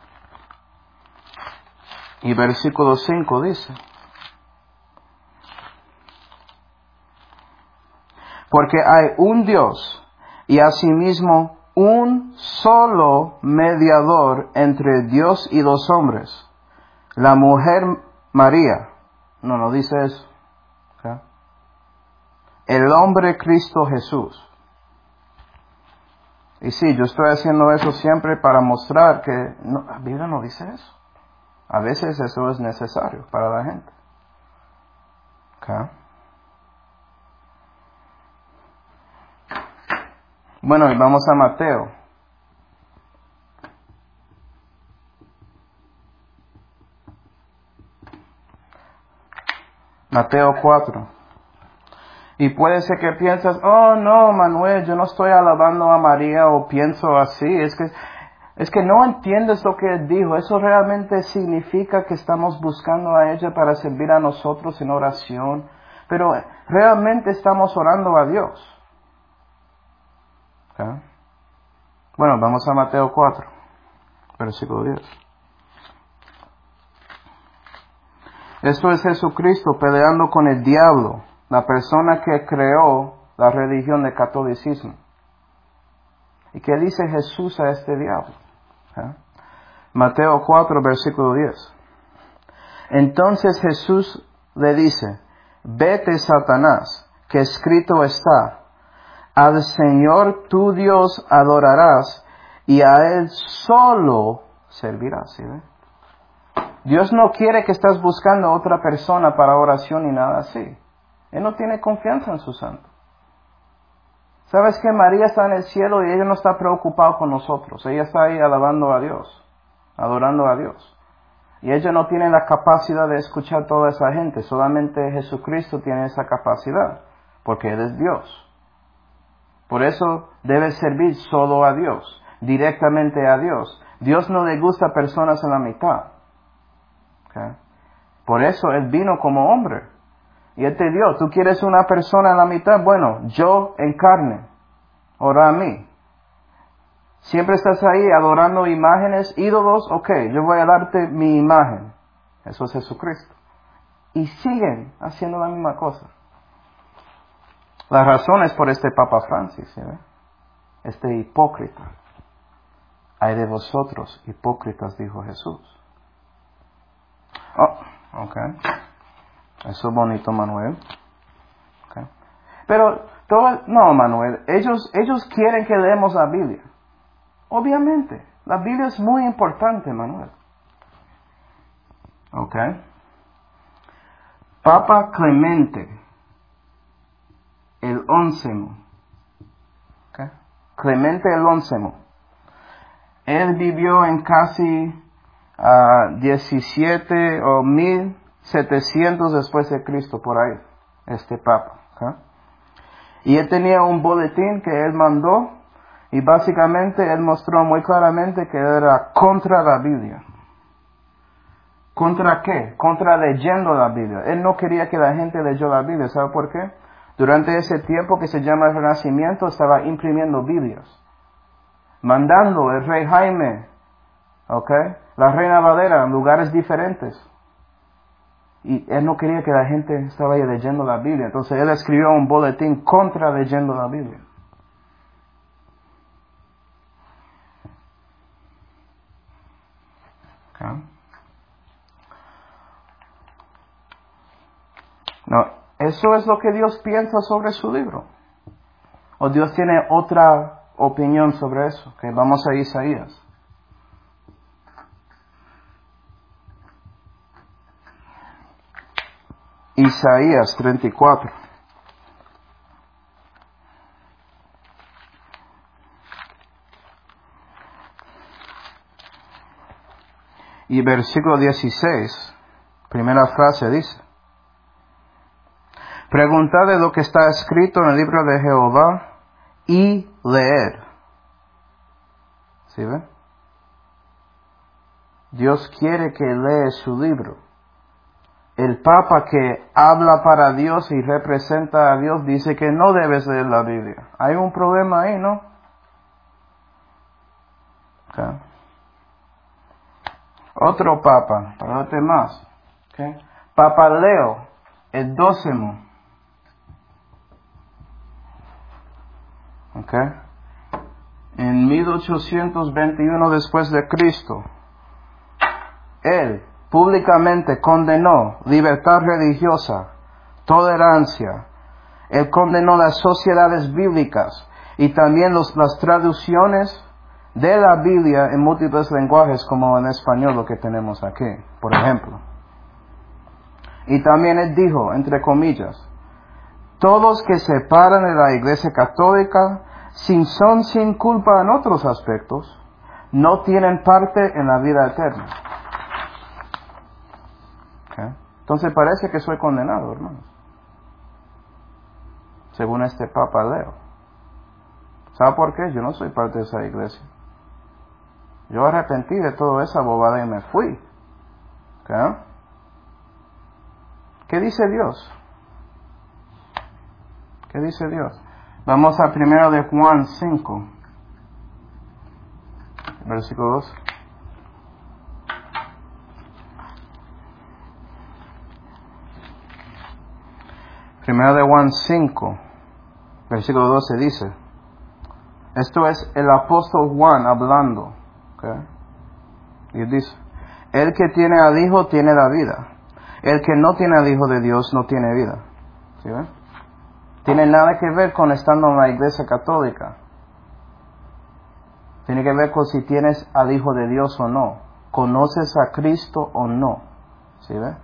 y versículo cinco dice: porque hay un Dios y asimismo un solo mediador entre Dios y los hombres, la mujer María. No, no dice eso. ¿Okay? El hombre Cristo Jesús. Y sí, yo estoy haciendo eso siempre para mostrar que no, la Biblia no dice eso. A veces eso es necesario para la gente. ¿Okay? Bueno, y vamos a Mateo. Mateo cuatro. Y puede ser que piensas, oh no, Manuel, yo no estoy alabando a María o pienso así. Es que, es que no entiendes lo que él dijo. Eso realmente significa que estamos buscando a ella para servir a nosotros en oración. Pero realmente estamos orando a Dios. ¿Okay? Bueno, vamos a Mateo cuatro, versículo diez. Esto es Jesucristo peleando con el diablo, la persona que creó la religión del catolicismo. ¿Y qué dice Jesús a este diablo? ¿Eh? Mateo cuatro, versículo diez. Entonces Jesús le dice: vete, Satanás, que escrito está, al Señor tu Dios adorarás y a Él solo servirás. ¿Sí, ve? Dios no quiere que estés buscando a otra persona para oración ni nada así. Él no tiene confianza en su santo. ¿Sabes que María está en el cielo y ella no está preocupada con nosotros? Ella está ahí alabando a Dios, adorando a Dios. Y ella no tiene la capacidad de escuchar a toda esa gente. Solamente Jesucristo tiene esa capacidad, porque Él es Dios. Por eso debe servir solo a Dios, directamente a Dios. Dios no le gusta a personas en la mitad. ¿Okay? Por eso Él vino como hombre. Y Él te dio, tú quieres una persona en la mitad, bueno, yo en carne, ora a mí. Siempre estás ahí adorando imágenes, ídolos, ok, yo voy a darte mi imagen. Eso es Jesucristo. Y siguen haciendo la misma cosa. La razón es por este Papa Francis, ¿sí? Este hipócrita. Ay de vosotros, hipócritas, dijo Jesús. Oh, ok. Eso es bonito, Manuel. Okay. Pero, todo, no, Manuel, ellos, ellos quieren que leemos la Biblia. Obviamente, la Biblia es muy importante, Manuel. Ok. Papa Clemente, el óncemo. Okay. Clemente el óncemo. Él vivió en casi uh, diecisiete o mil setecientos después de Cristo, por ahí, este Papa. ¿Okay? Y él tenía un boletín que él mandó, y básicamente él mostró muy claramente que era contra la Biblia. ¿Contra qué? Contra leyendo la Biblia. Él no quería que la gente leyó la Biblia. ¿Sabe por qué? Durante ese tiempo que se llama el Renacimiento, estaba imprimiendo Biblias. Mandando el rey Jaime, ¿okay? La reina Valera en lugares diferentes. Y él no quería que la gente estaba ahí leyendo la Biblia. Entonces él escribió un boletín contra leyendo la Biblia. Okay. No, eso es lo que Dios piensa sobre su libro. O Dios tiene otra opinión sobre eso. Okay, vamos a Isaías. Isaías treinta y cuatro. Y versículo dieciséis, primera frase dice: Preguntad de lo que está escrito en el libro de Jehová y leer. ¿Sí ven? Dios quiere que lea su libro. El Papa que habla para Dios y representa a Dios dice que no debes leer la Biblia. Hay un problema ahí, ¿no? Okay. Otro Papa, para los demás. Okay. Papa Leo, el dócimo. Okay. En mil ochocientos veintiuno después de Cristo, él públicamente condenó libertad religiosa, tolerancia. Él condenó las sociedades bíblicas y también los, las traducciones de la Biblia en múltiples lenguajes, como en español lo que tenemos aquí, por ejemplo. Y también él dijo, entre comillas, todos que se separan de la Iglesia Católica, si son sin culpa en otros aspectos, no tienen parte en la vida eterna. Okay. Entonces parece que soy condenado, hermanos, según este Papa Leo. ¿Sabe por qué? Yo no soy parte de esa iglesia. Yo arrepentí de toda esa bobada y me fui. Okay. ¿Qué dice Dios? ¿Qué dice Dios? Vamos a primero de Juan cinco, versículo dos. Primero de Juan cinco, versículo doce dice, esto es el apóstol Juan hablando, ¿okay? Y dice, el que tiene al Hijo tiene la vida, el que no tiene al Hijo de Dios no tiene vida. ¿Sí ven? Tiene nada que ver con estando en la Iglesia Católica. Tiene que ver con si tienes al Hijo de Dios o no, conoces a Cristo o no. ¿Sí ven?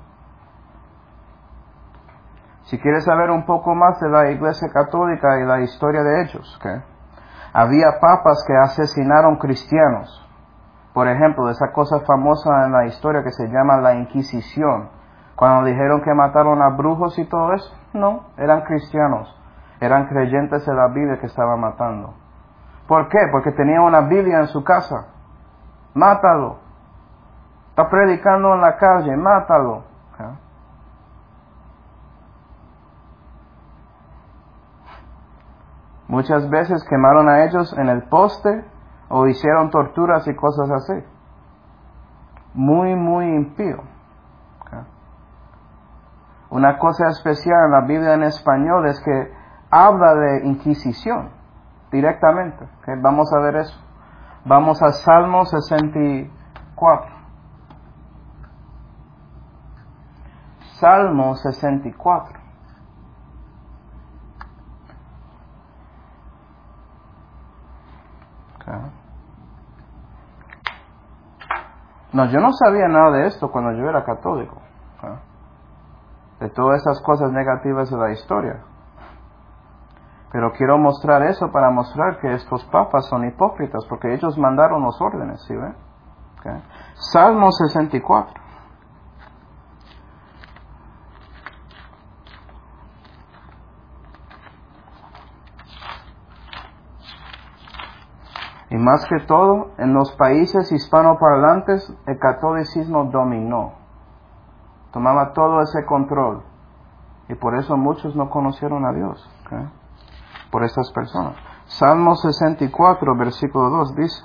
Si quieres saber un poco más de la Iglesia Católica y la historia de ellos, ¿okay? Había papas que asesinaron cristianos. Por ejemplo, esa cosa famosa en la historia que se llama la Inquisición. Cuando dijeron que mataron a brujos y todo eso, no, eran cristianos. Eran creyentes de la Biblia que estaban matando. ¿Por qué? Porque tenía una Biblia en su casa. Mátalo. Está predicando en la calle, mátalo. ¿Okay? Muchas veces quemaron a ellos en el poste o hicieron torturas y cosas así. Muy, muy impío. Okay. Una cosa especial en la Biblia en español es que habla de Inquisición directamente. Okay. Vamos a ver eso. Vamos a Salmo sesenta y cuatro. Salmo sesenta y cuatro. No, yo no sabía nada de esto cuando yo era católico. ¿Eh? De todas esas cosas negativas de la historia. Pero quiero mostrar eso para mostrar que estos papas son hipócritas, porque ellos mandaron los órdenes, ¿sí ven? ¿Okay? Salmo sesenta y cuatro. Y más que todo, en los países hispanoparlantes, el catolicismo dominó. Tomaba todo ese control. Y por eso muchos no conocieron a Dios. ¿Okay? Por estas personas. Salmo sesenta y cuatro, versículo dos, dice,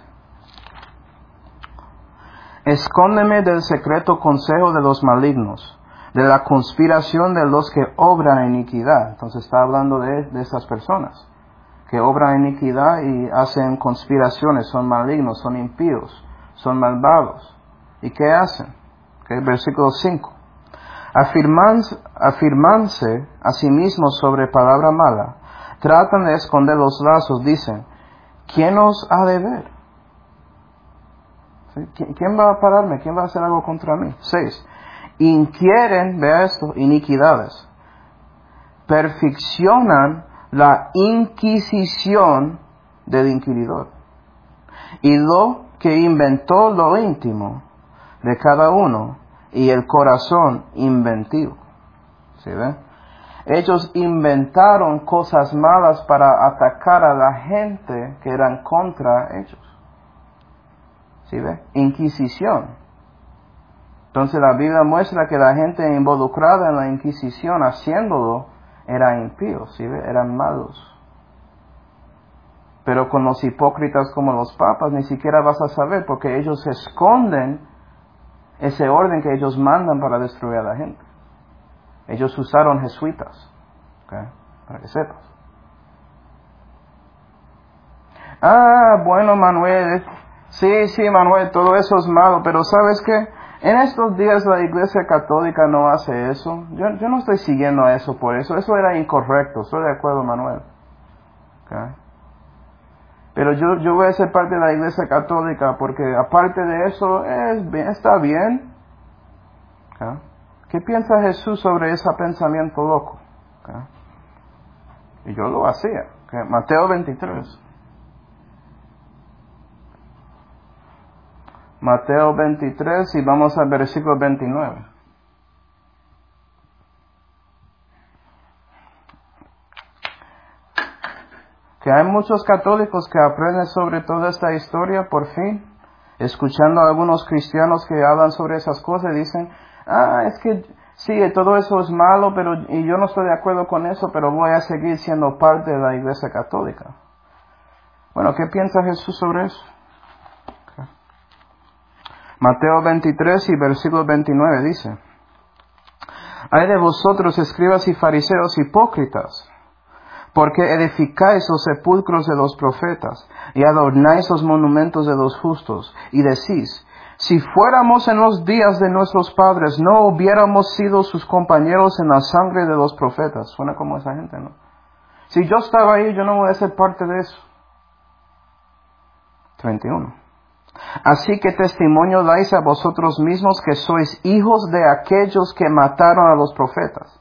escóndeme del secreto consejo de los malignos, de la conspiración de los que obran iniquidad. Entonces está hablando de, de esas personas que obran iniquidad y hacen conspiraciones, son malignos, son impíos, son malvados. ¿Y qué hacen? Okay, versículo cinco. Afirmanse, afirmanse a sí mismos sobre palabra mala, tratan de esconder los lazos, dicen, ¿quién os ha de ver? ¿Sí? ¿Quién va a pararme? ¿Quién va a hacer algo contra mí? seis. Inquieren, vea esto, iniquidades, perfeccionan la inquisición del inquiridor. Y lo que inventó lo íntimo de cada uno, y el corazón inventivo. ¿Sí ve? ellos inventaron cosas malas para atacar a la gente que eran contra ellos. ¿Sí ve? Inquisición. Entonces la Biblia muestra que la gente involucrada en la Inquisición haciéndolo eran impíos, ¿sí ve? Eran malos. Pero con los hipócritas como los papas ni siquiera vas a saber porque ellos esconden ese orden que ellos mandan para destruir a la gente. Ellos usaron jesuitas, ¿okay? Para que sepas. Ah, bueno, Manuel, sí, sí, Manuel, todo eso es malo, pero ¿sabes qué? En estos días la Iglesia Católica no hace eso. Yo, yo no estoy siguiendo a eso por eso. Eso era incorrecto. Estoy de acuerdo, Manuel. ¿Okay? Pero yo, yo voy a ser parte de la Iglesia Católica porque aparte de eso, es bien, está bien. ¿Okay? ¿Qué piensa Jesús sobre ese pensamiento loco? ¿Okay? Y yo lo hacía. ¿Okay? Mateo veintitrés. Mateo veintitrés y vamos al versículo veintinueve. Que hay muchos católicos que aprenden sobre toda esta historia por fin, escuchando a algunos cristianos que hablan sobre esas cosas y dicen, ah, es que sí, todo eso es malo, pero y yo no estoy de acuerdo con eso, pero voy a seguir siendo parte de la Iglesia Católica. Bueno, ¿qué piensa Jesús sobre eso? Okay. Mateo veintitrés y versículo veintinueve dice, ay de vosotros, escribas y fariseos hipócritas, porque edificáis los sepulcros de los profetas y adornáis los monumentos de los justos, y decís, si fuéramos en los días de nuestros padres, no hubiéramos sido sus compañeros en la sangre de los profetas. Suena como esa gente, ¿no? Si yo estaba ahí, yo no voy a ser parte de eso. treinta y uno. Así que testimonio dais a vosotros mismos que sois hijos de aquellos que mataron a los profetas.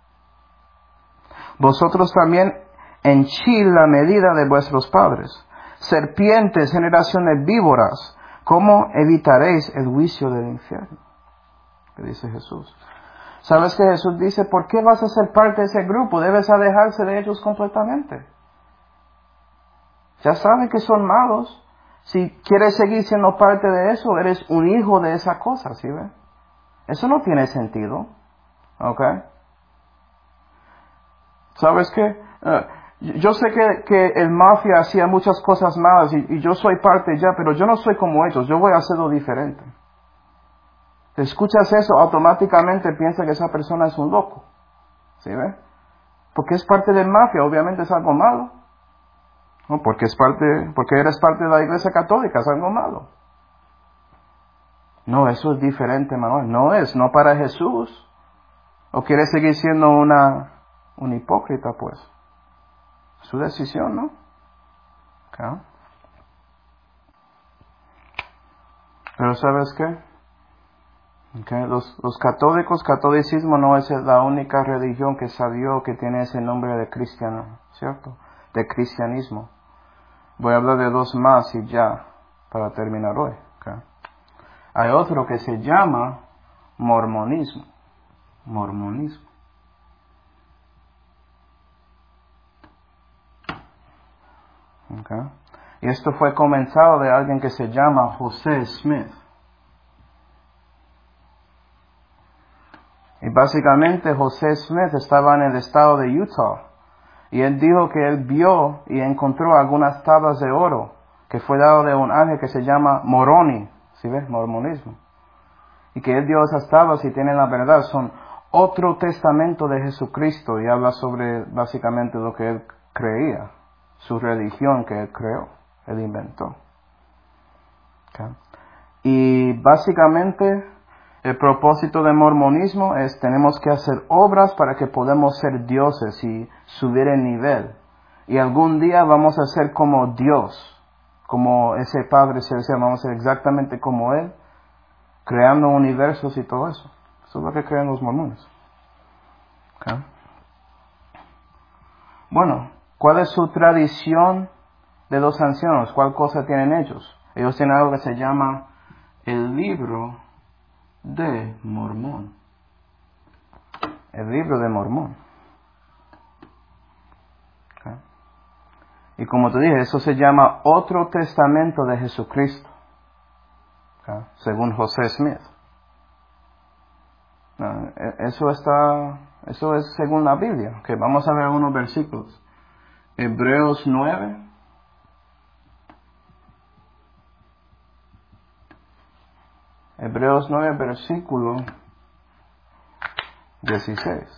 Vosotros también henchid la medida de vuestros padres. Serpientes, generación de víboras, ¿cómo evitaréis el juicio del infierno? ¿Qué dice Jesús? ¿Sabes que Jesús dice, por qué vas a ser parte de ese grupo? Debes alejarse de ellos completamente. Ya saben que son malos. Si quieres seguir siendo parte de eso, eres un hijo de esa cosa, ¿sí ve? Eso no tiene sentido. ¿Ok? ¿Sabes qué? Uh, yo sé que, que el mafia hacía muchas cosas malas y, y yo soy parte ya, pero yo no soy como ellos. Yo voy a hacerlo diferente. Te escuchas eso, automáticamente piensas que esa persona es un loco. ¿Sí ve? Porque es parte del mafia, obviamente es algo malo. No, porque es parte, porque eres parte de la Iglesia Católica, es algo malo. No, eso es diferente, Manuel. No es, no para Jesús. ¿O quieres seguir siendo una, un hipócrita, pues? Su decisión, ¿no? Okay. Pero ¿sabes qué? Okay. Los, los católicos, catolicismo no es la única religión que salió que tiene ese nombre de cristiano, ¿cierto? De cristianismo. Voy a hablar de dos más y ya, para terminar hoy. Okay. Hay otro que se llama mormonismo. Mormonismo. Okay. Y esto fue comenzado de alguien que se llama José Smith. Y básicamente José Smith estaba en el estado de Utah. Y él dijo que él vio y encontró algunas tablas de oro que fue dado de un ángel que se llama Moroni. ¿Sí ves? Mormonismo. Y que él dio esas tablas y tienen la verdad. Son otro testamento de Jesucristo y habla sobre básicamente lo que él creía. Su religión que él creó. Él inventó. Okay. Y básicamente el propósito del mormonismo es tenemos que hacer obras para que podamos ser dioses y subir el nivel. Y algún día vamos a ser como Dios, como ese Padre Celestial, vamos a ser exactamente como Él, creando universos y todo eso. Eso es lo que creen los mormones. Okay. Bueno, ¿cuál es su tradición de los ancianos? ¿Cuál cosa tienen ellos? Ellos tienen algo que se llama el libro de Mormón. El libro de Mormón. Y como te dije, eso se llama otro testamento de Jesucristo, ¿okay? Según José Smith. No, eso está, eso es según la Biblia. Okay, vamos a ver unos versículos. Hebreos nueve. Hebreos nueve, versículo dieciséis.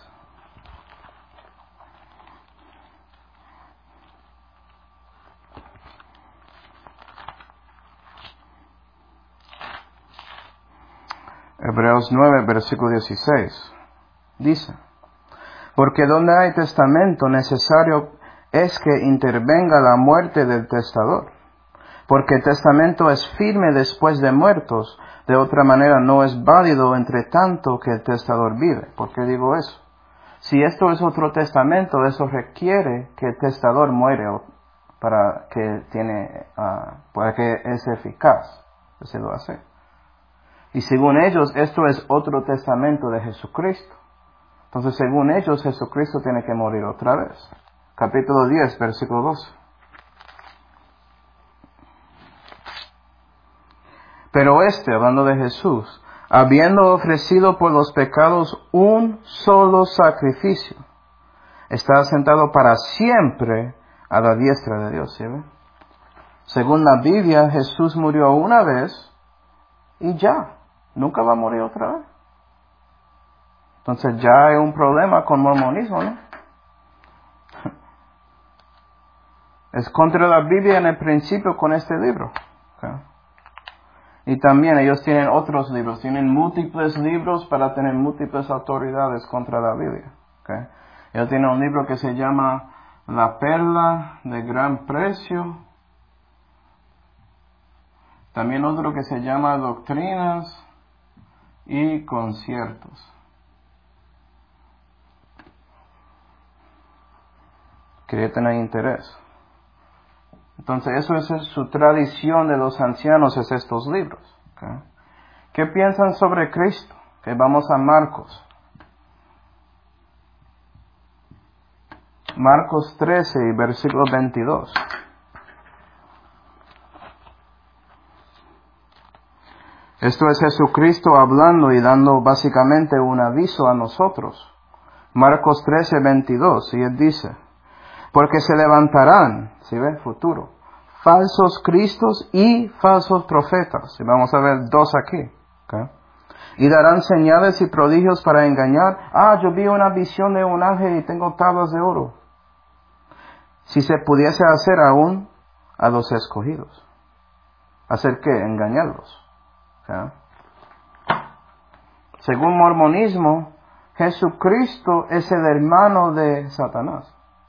Hebreos nueve, versículo dieciséis. Dice: porque donde hay testamento, necesario es que intervenga la muerte del testador. Porque el testamento es firme después de muertos, de otra manera no es válido entre tanto que el testador vive. ¿Por qué digo eso? Si esto es otro testamento, eso requiere que el testador muere para que tiene, uh, para que es eficaz. Se lo hace. Y según ellos, esto es otro testamento de Jesucristo. Entonces, según ellos, Jesucristo tiene que morir otra vez. Capítulo diez, versículo doce. Pero este, hablando de Jesús, habiendo ofrecido por los pecados un solo sacrificio, está sentado para siempre a la diestra de Dios. ¿Sí ve? Según la Biblia, Jesús murió una vez y ya. Nunca va a morir otra vez. Entonces ya hay un problema con mormonismo, ¿no? Es contra la Biblia en el principio con este libro. ¿Okay? Y también ellos tienen otros libros. Tienen múltiples libros para tener múltiples autoridades contra la Biblia. ¿Okay? Ellos tienen un libro que se llama La Perla de Gran Precio. También otro que se llama Doctrinas y Conciertos. Quería tener interés. Entonces, eso es su tradición de los ancianos, es estos libros. ¿Okay? ¿Qué piensan sobre Cristo? Que vamos a Marcos. Marcos trece y versículo veintidós. Esto es Jesucristo hablando y dando básicamente un aviso a nosotros. Marcos trece, veintidós, y él dice: porque se levantarán, ¿sí ve? Futuro, falsos cristos y falsos profetas. Y vamos a ver dos aquí. ¿Okay? Y darán señales y prodigios para engañar. Ah, yo vi una visión de un ángel y tengo tablas de oro. Si se pudiese hacer aún a los escogidos. ¿Hacer qué? Engañarlos. ¿Okay? Según mormonismo, Jesucristo es el hermano de Satanás.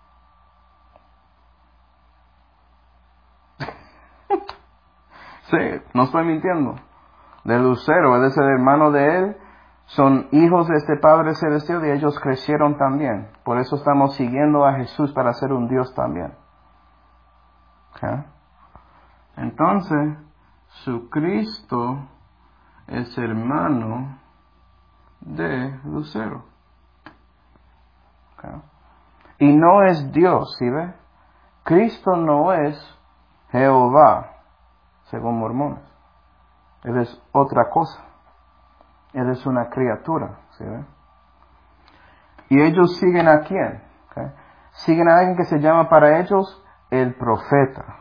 Sí, no estoy mintiendo. De Lucero, él es el hermano de él. Son hijos de este Padre Celestial y ellos crecieron también. Por eso estamos siguiendo a Jesús para ser un Dios también. ¿Okay? Entonces, su Cristo es hermano de Lucero. ¿Okay? Y no es Dios, ¿sí ve? Cristo no es Jehová, según mormones. Él es otra cosa. Él es una criatura, ¿sí ve? Y ellos siguen a quién? ¿Okay? Siguen a alguien que se llama para ellos el profeta.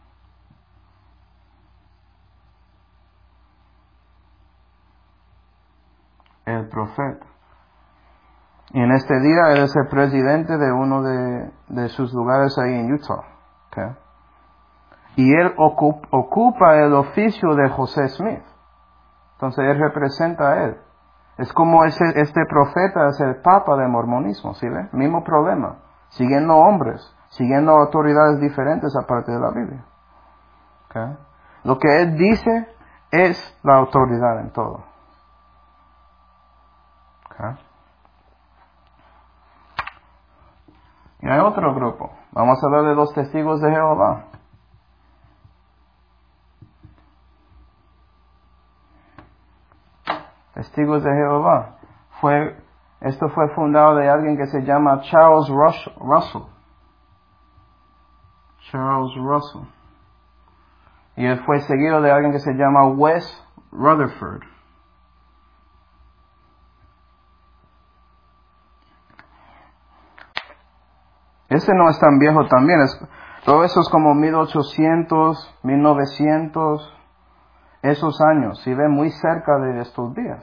El profeta. Y en este día él es el presidente de uno de, de sus lugares ahí en Utah. ¿Okay? Y él ocup, ocupa el oficio de José Smith. Entonces él representa a él. Es como ese, este profeta es el papa del mormonismo, ¿sí ve? Mismo problema. Siguiendo hombres, siguiendo autoridades diferentes aparte de la Biblia. ¿Okay? Lo que él dice es la autoridad en todo. ¿Okay? Y hay otro grupo. Vamos a hablar de los testigos de Jehová. Testigos de Jehová. Fue, esto fue fundado de alguien que se llama Charles Russell. Charles Russell. Y él fue seguido de alguien que se llama Wes Rutherford. Ese no es tan viejo también. Es, todo eso es como mil ochocientos, mil novecientos, esos años. Si ven, muy cerca de estos días.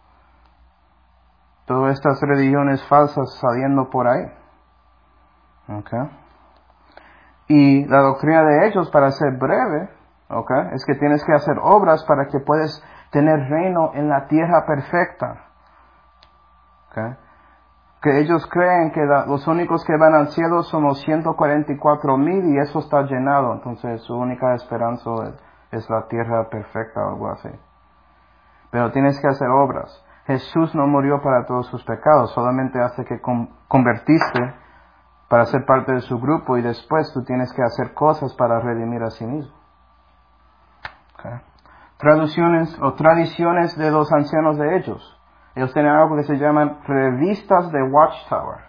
Todas estas religiones falsas saliendo por ahí. Okay. Y la doctrina de ellos, para ser breve, okay, es que tienes que hacer obras para que puedas tener reino en la tierra perfecta. Okay. Que ellos creen que la, los únicos que van al cielo son los ciento cuarenta y cuatro mil y eso está llenado. Entonces su única esperanza es, es la tierra perfecta o algo así. Pero tienes que hacer obras. Jesús no murió para todos sus pecados, solamente hace que con, convertiste para ser parte de su grupo y después tú tienes que hacer cosas para redimir a sí mismo. Okay. Traducciones o tradiciones de los ancianos de ellos. Ellos tienen algo que se llaman revistas de Watchtower.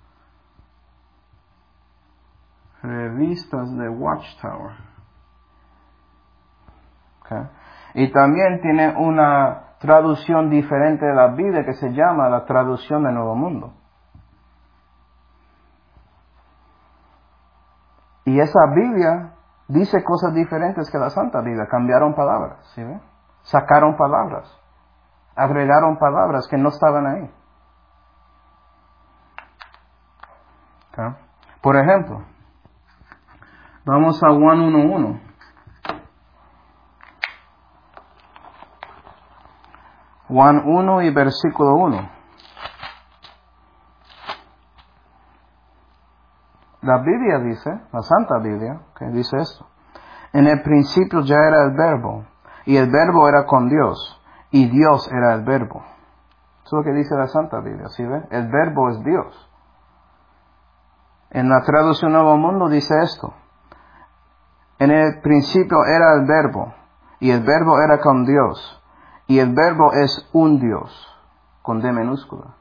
Revistas de Watchtower. Okay. Y también tiene una traducción diferente de la Biblia que se llama la traducción del Nuevo Mundo. Y esa Biblia dice cosas diferentes que la Santa Biblia. Cambiaron palabras, ¿sí ve? Sacaron palabras. Agregaron palabras que no estaban ahí. Okay. Por ejemplo, vamos a Juan uno uno. Juan uno y versículo uno. La Biblia dice, la Santa Biblia, que dice esto. En el principio ya era el Verbo, y el Verbo era con Dios, y Dios era el Verbo. Eso es lo que dice la Santa Biblia, ¿sí ve? El Verbo es Dios. En la traducción Nuevo Mundo dice esto. En el principio era el Verbo, y el Verbo era con Dios, y el Verbo es un Dios, con D minúscula.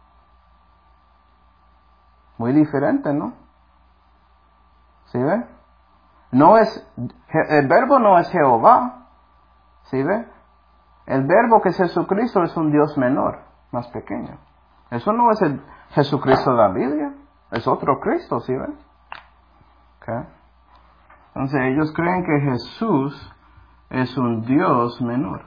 Muy diferente, ¿no? ¿Sí ve? No es, el Verbo no es Jehová, ¿sí ve? El Verbo que es Jesucristo es un Dios menor, más pequeño. Eso no es el Jesucristo de la Biblia, es otro Cristo, ¿sí ve? Okay. Entonces ellos creen que Jesús es un Dios menor.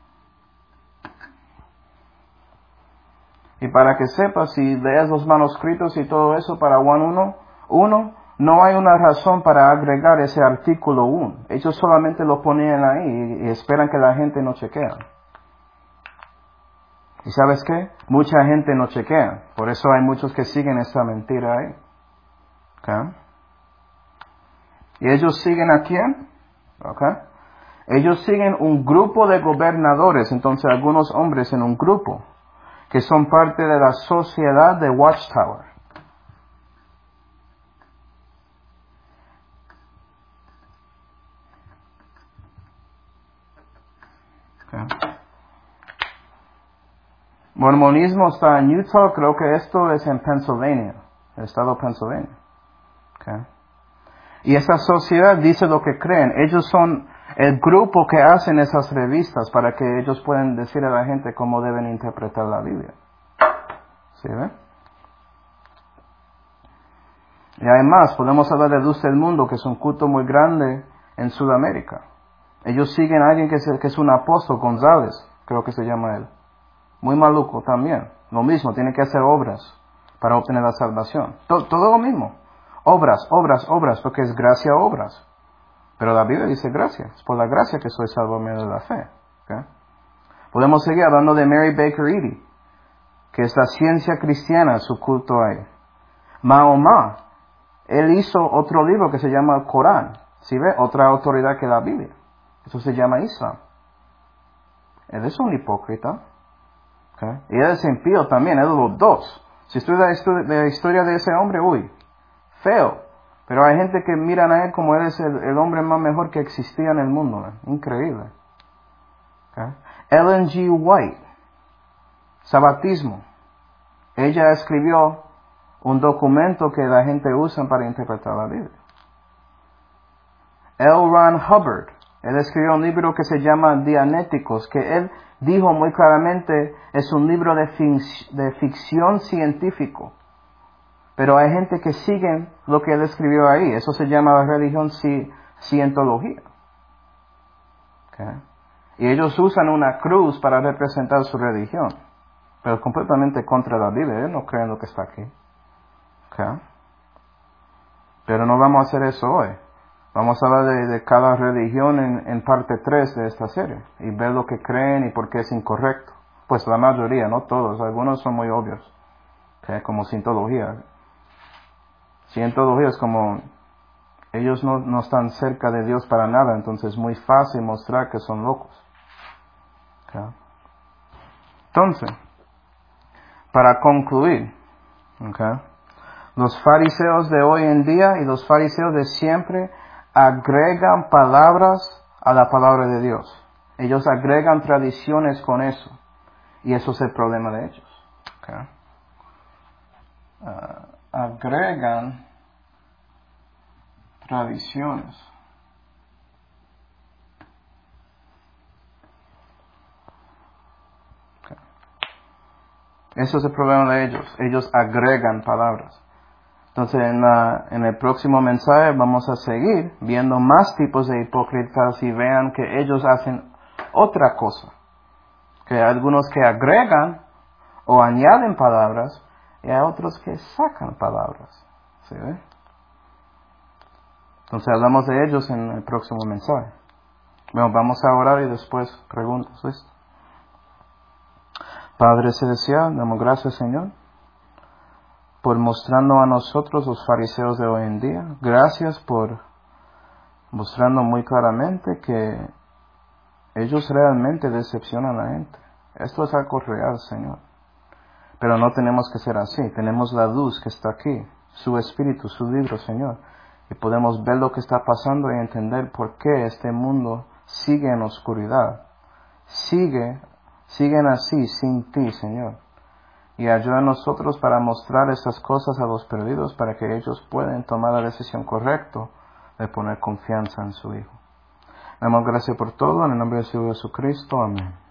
Y para que sepas, si lees los manuscritos y todo eso para Juan uno, uno, no hay una razón para agregar ese artículo uno. Ellos solamente lo ponían ahí y esperan que la gente no chequea. ¿Y sabes qué? Mucha gente no chequea. Por eso hay muchos que siguen esta mentira ahí. ¿Okay? ¿Y ellos siguen a quién? ¿Okay? Ellos siguen un grupo de gobernadores, entonces algunos hombres en un grupo, que son parte de la sociedad de Watchtower. Okay. Mormonismo está en Utah, creo que esto es en Pennsylvania, el estado de Pennsylvania. Okay. Y esa sociedad dice lo que creen. Ellos son el grupo que hacen esas revistas para que ellos puedan decir a la gente cómo deben interpretar la Biblia. ¿Sí ve? Y además, podemos hablar de Luz del Mundo, que es un culto muy grande en Sudamérica. Ellos siguen a alguien que es, que es un apóstol, González, creo que se llama él. Muy maluco también. Lo mismo, tiene que hacer obras para obtener la salvación. Todo, todo lo mismo. Obras, obras, obras, porque es gracia, obras. Pero la Biblia dice gracia. Es por la gracia que soy salvo en medio de la fe. ¿Okay? Podemos seguir hablando de Mary Baker Eddy, que es la ciencia cristiana, su culto ahí. Mahoma, él hizo otro libro que se llama el Corán. ¿Sí ve? Otra autoridad que la Biblia. Eso se llama Islam. Él es un hipócrita. ¿Okay? Y él es impío también, él es los dos. Si estudia la, la historia de ese hombre, uy, feo. Pero hay gente que miran a él como él es el, el hombre más mejor que existía en el mundo. ¿Eh? Increíble. ¿Okay? Ellen G. White, Sabatismo. Ella escribió un documento que la gente usa para interpretar la Biblia. L. Ron Hubbard, él escribió un libro que se llama Dianéticos, que él dijo muy claramente es un libro de, fic- de ficción científico. Pero hay gente que sigue lo que él escribió ahí. Eso se llama religión ci- cientología. Okay. Y ellos usan una cruz para representar su religión. Pero es completamente contra la Biblia. Ellos no creen lo que está aquí. Okay. Pero no vamos a hacer eso hoy. Vamos a hablar de, de cada religión en, en parte tres de esta serie. Y ver lo que creen y por qué es incorrecto. Pues la mayoría, no todos. Algunos son muy obvios. Okay. Como cientología. Cientología es como... Ellos no, no están cerca de Dios para nada. Entonces es muy fácil mostrar que son locos. Okay. Entonces, para concluir, okay, los fariseos de hoy en día y los fariseos de siempre agregan palabras a la palabra de Dios. Ellos agregan tradiciones con eso. Y eso es el problema de ellos. Okay. Uh, agregan tradiciones. Okay. Eso es el problema de ellos. Ellos agregan palabras. Entonces, en, la, en el próximo mensaje vamos a seguir viendo más tipos de hipócritas y vean que ellos hacen otra cosa. Que hay algunos que agregan o añaden palabras y hay otros que sacan palabras. ¿Sí ve? Entonces hablamos de ellos en el próximo mensaje. Bueno, vamos a orar y después preguntas. ¿Listo? Padre Celestial, damos gracias, Señor, por mostrando a nosotros los fariseos de hoy en día. Gracias por mostrando muy claramente que ellos realmente decepcionan a la gente. Esto es algo real, Señor. Pero no tenemos que ser así. Tenemos la luz que está aquí, su espíritu, su libro, Señor. Y podemos ver lo que está pasando y entender por qué este mundo sigue en oscuridad. Sigue, siguen así sin ti, Señor. Y ayuda a nosotros para mostrar estas cosas a los perdidos para que ellos puedan tomar la decisión correcta de poner confianza en su Hijo. Damos gracias por todo, en el nombre de Jesucristo. Amén.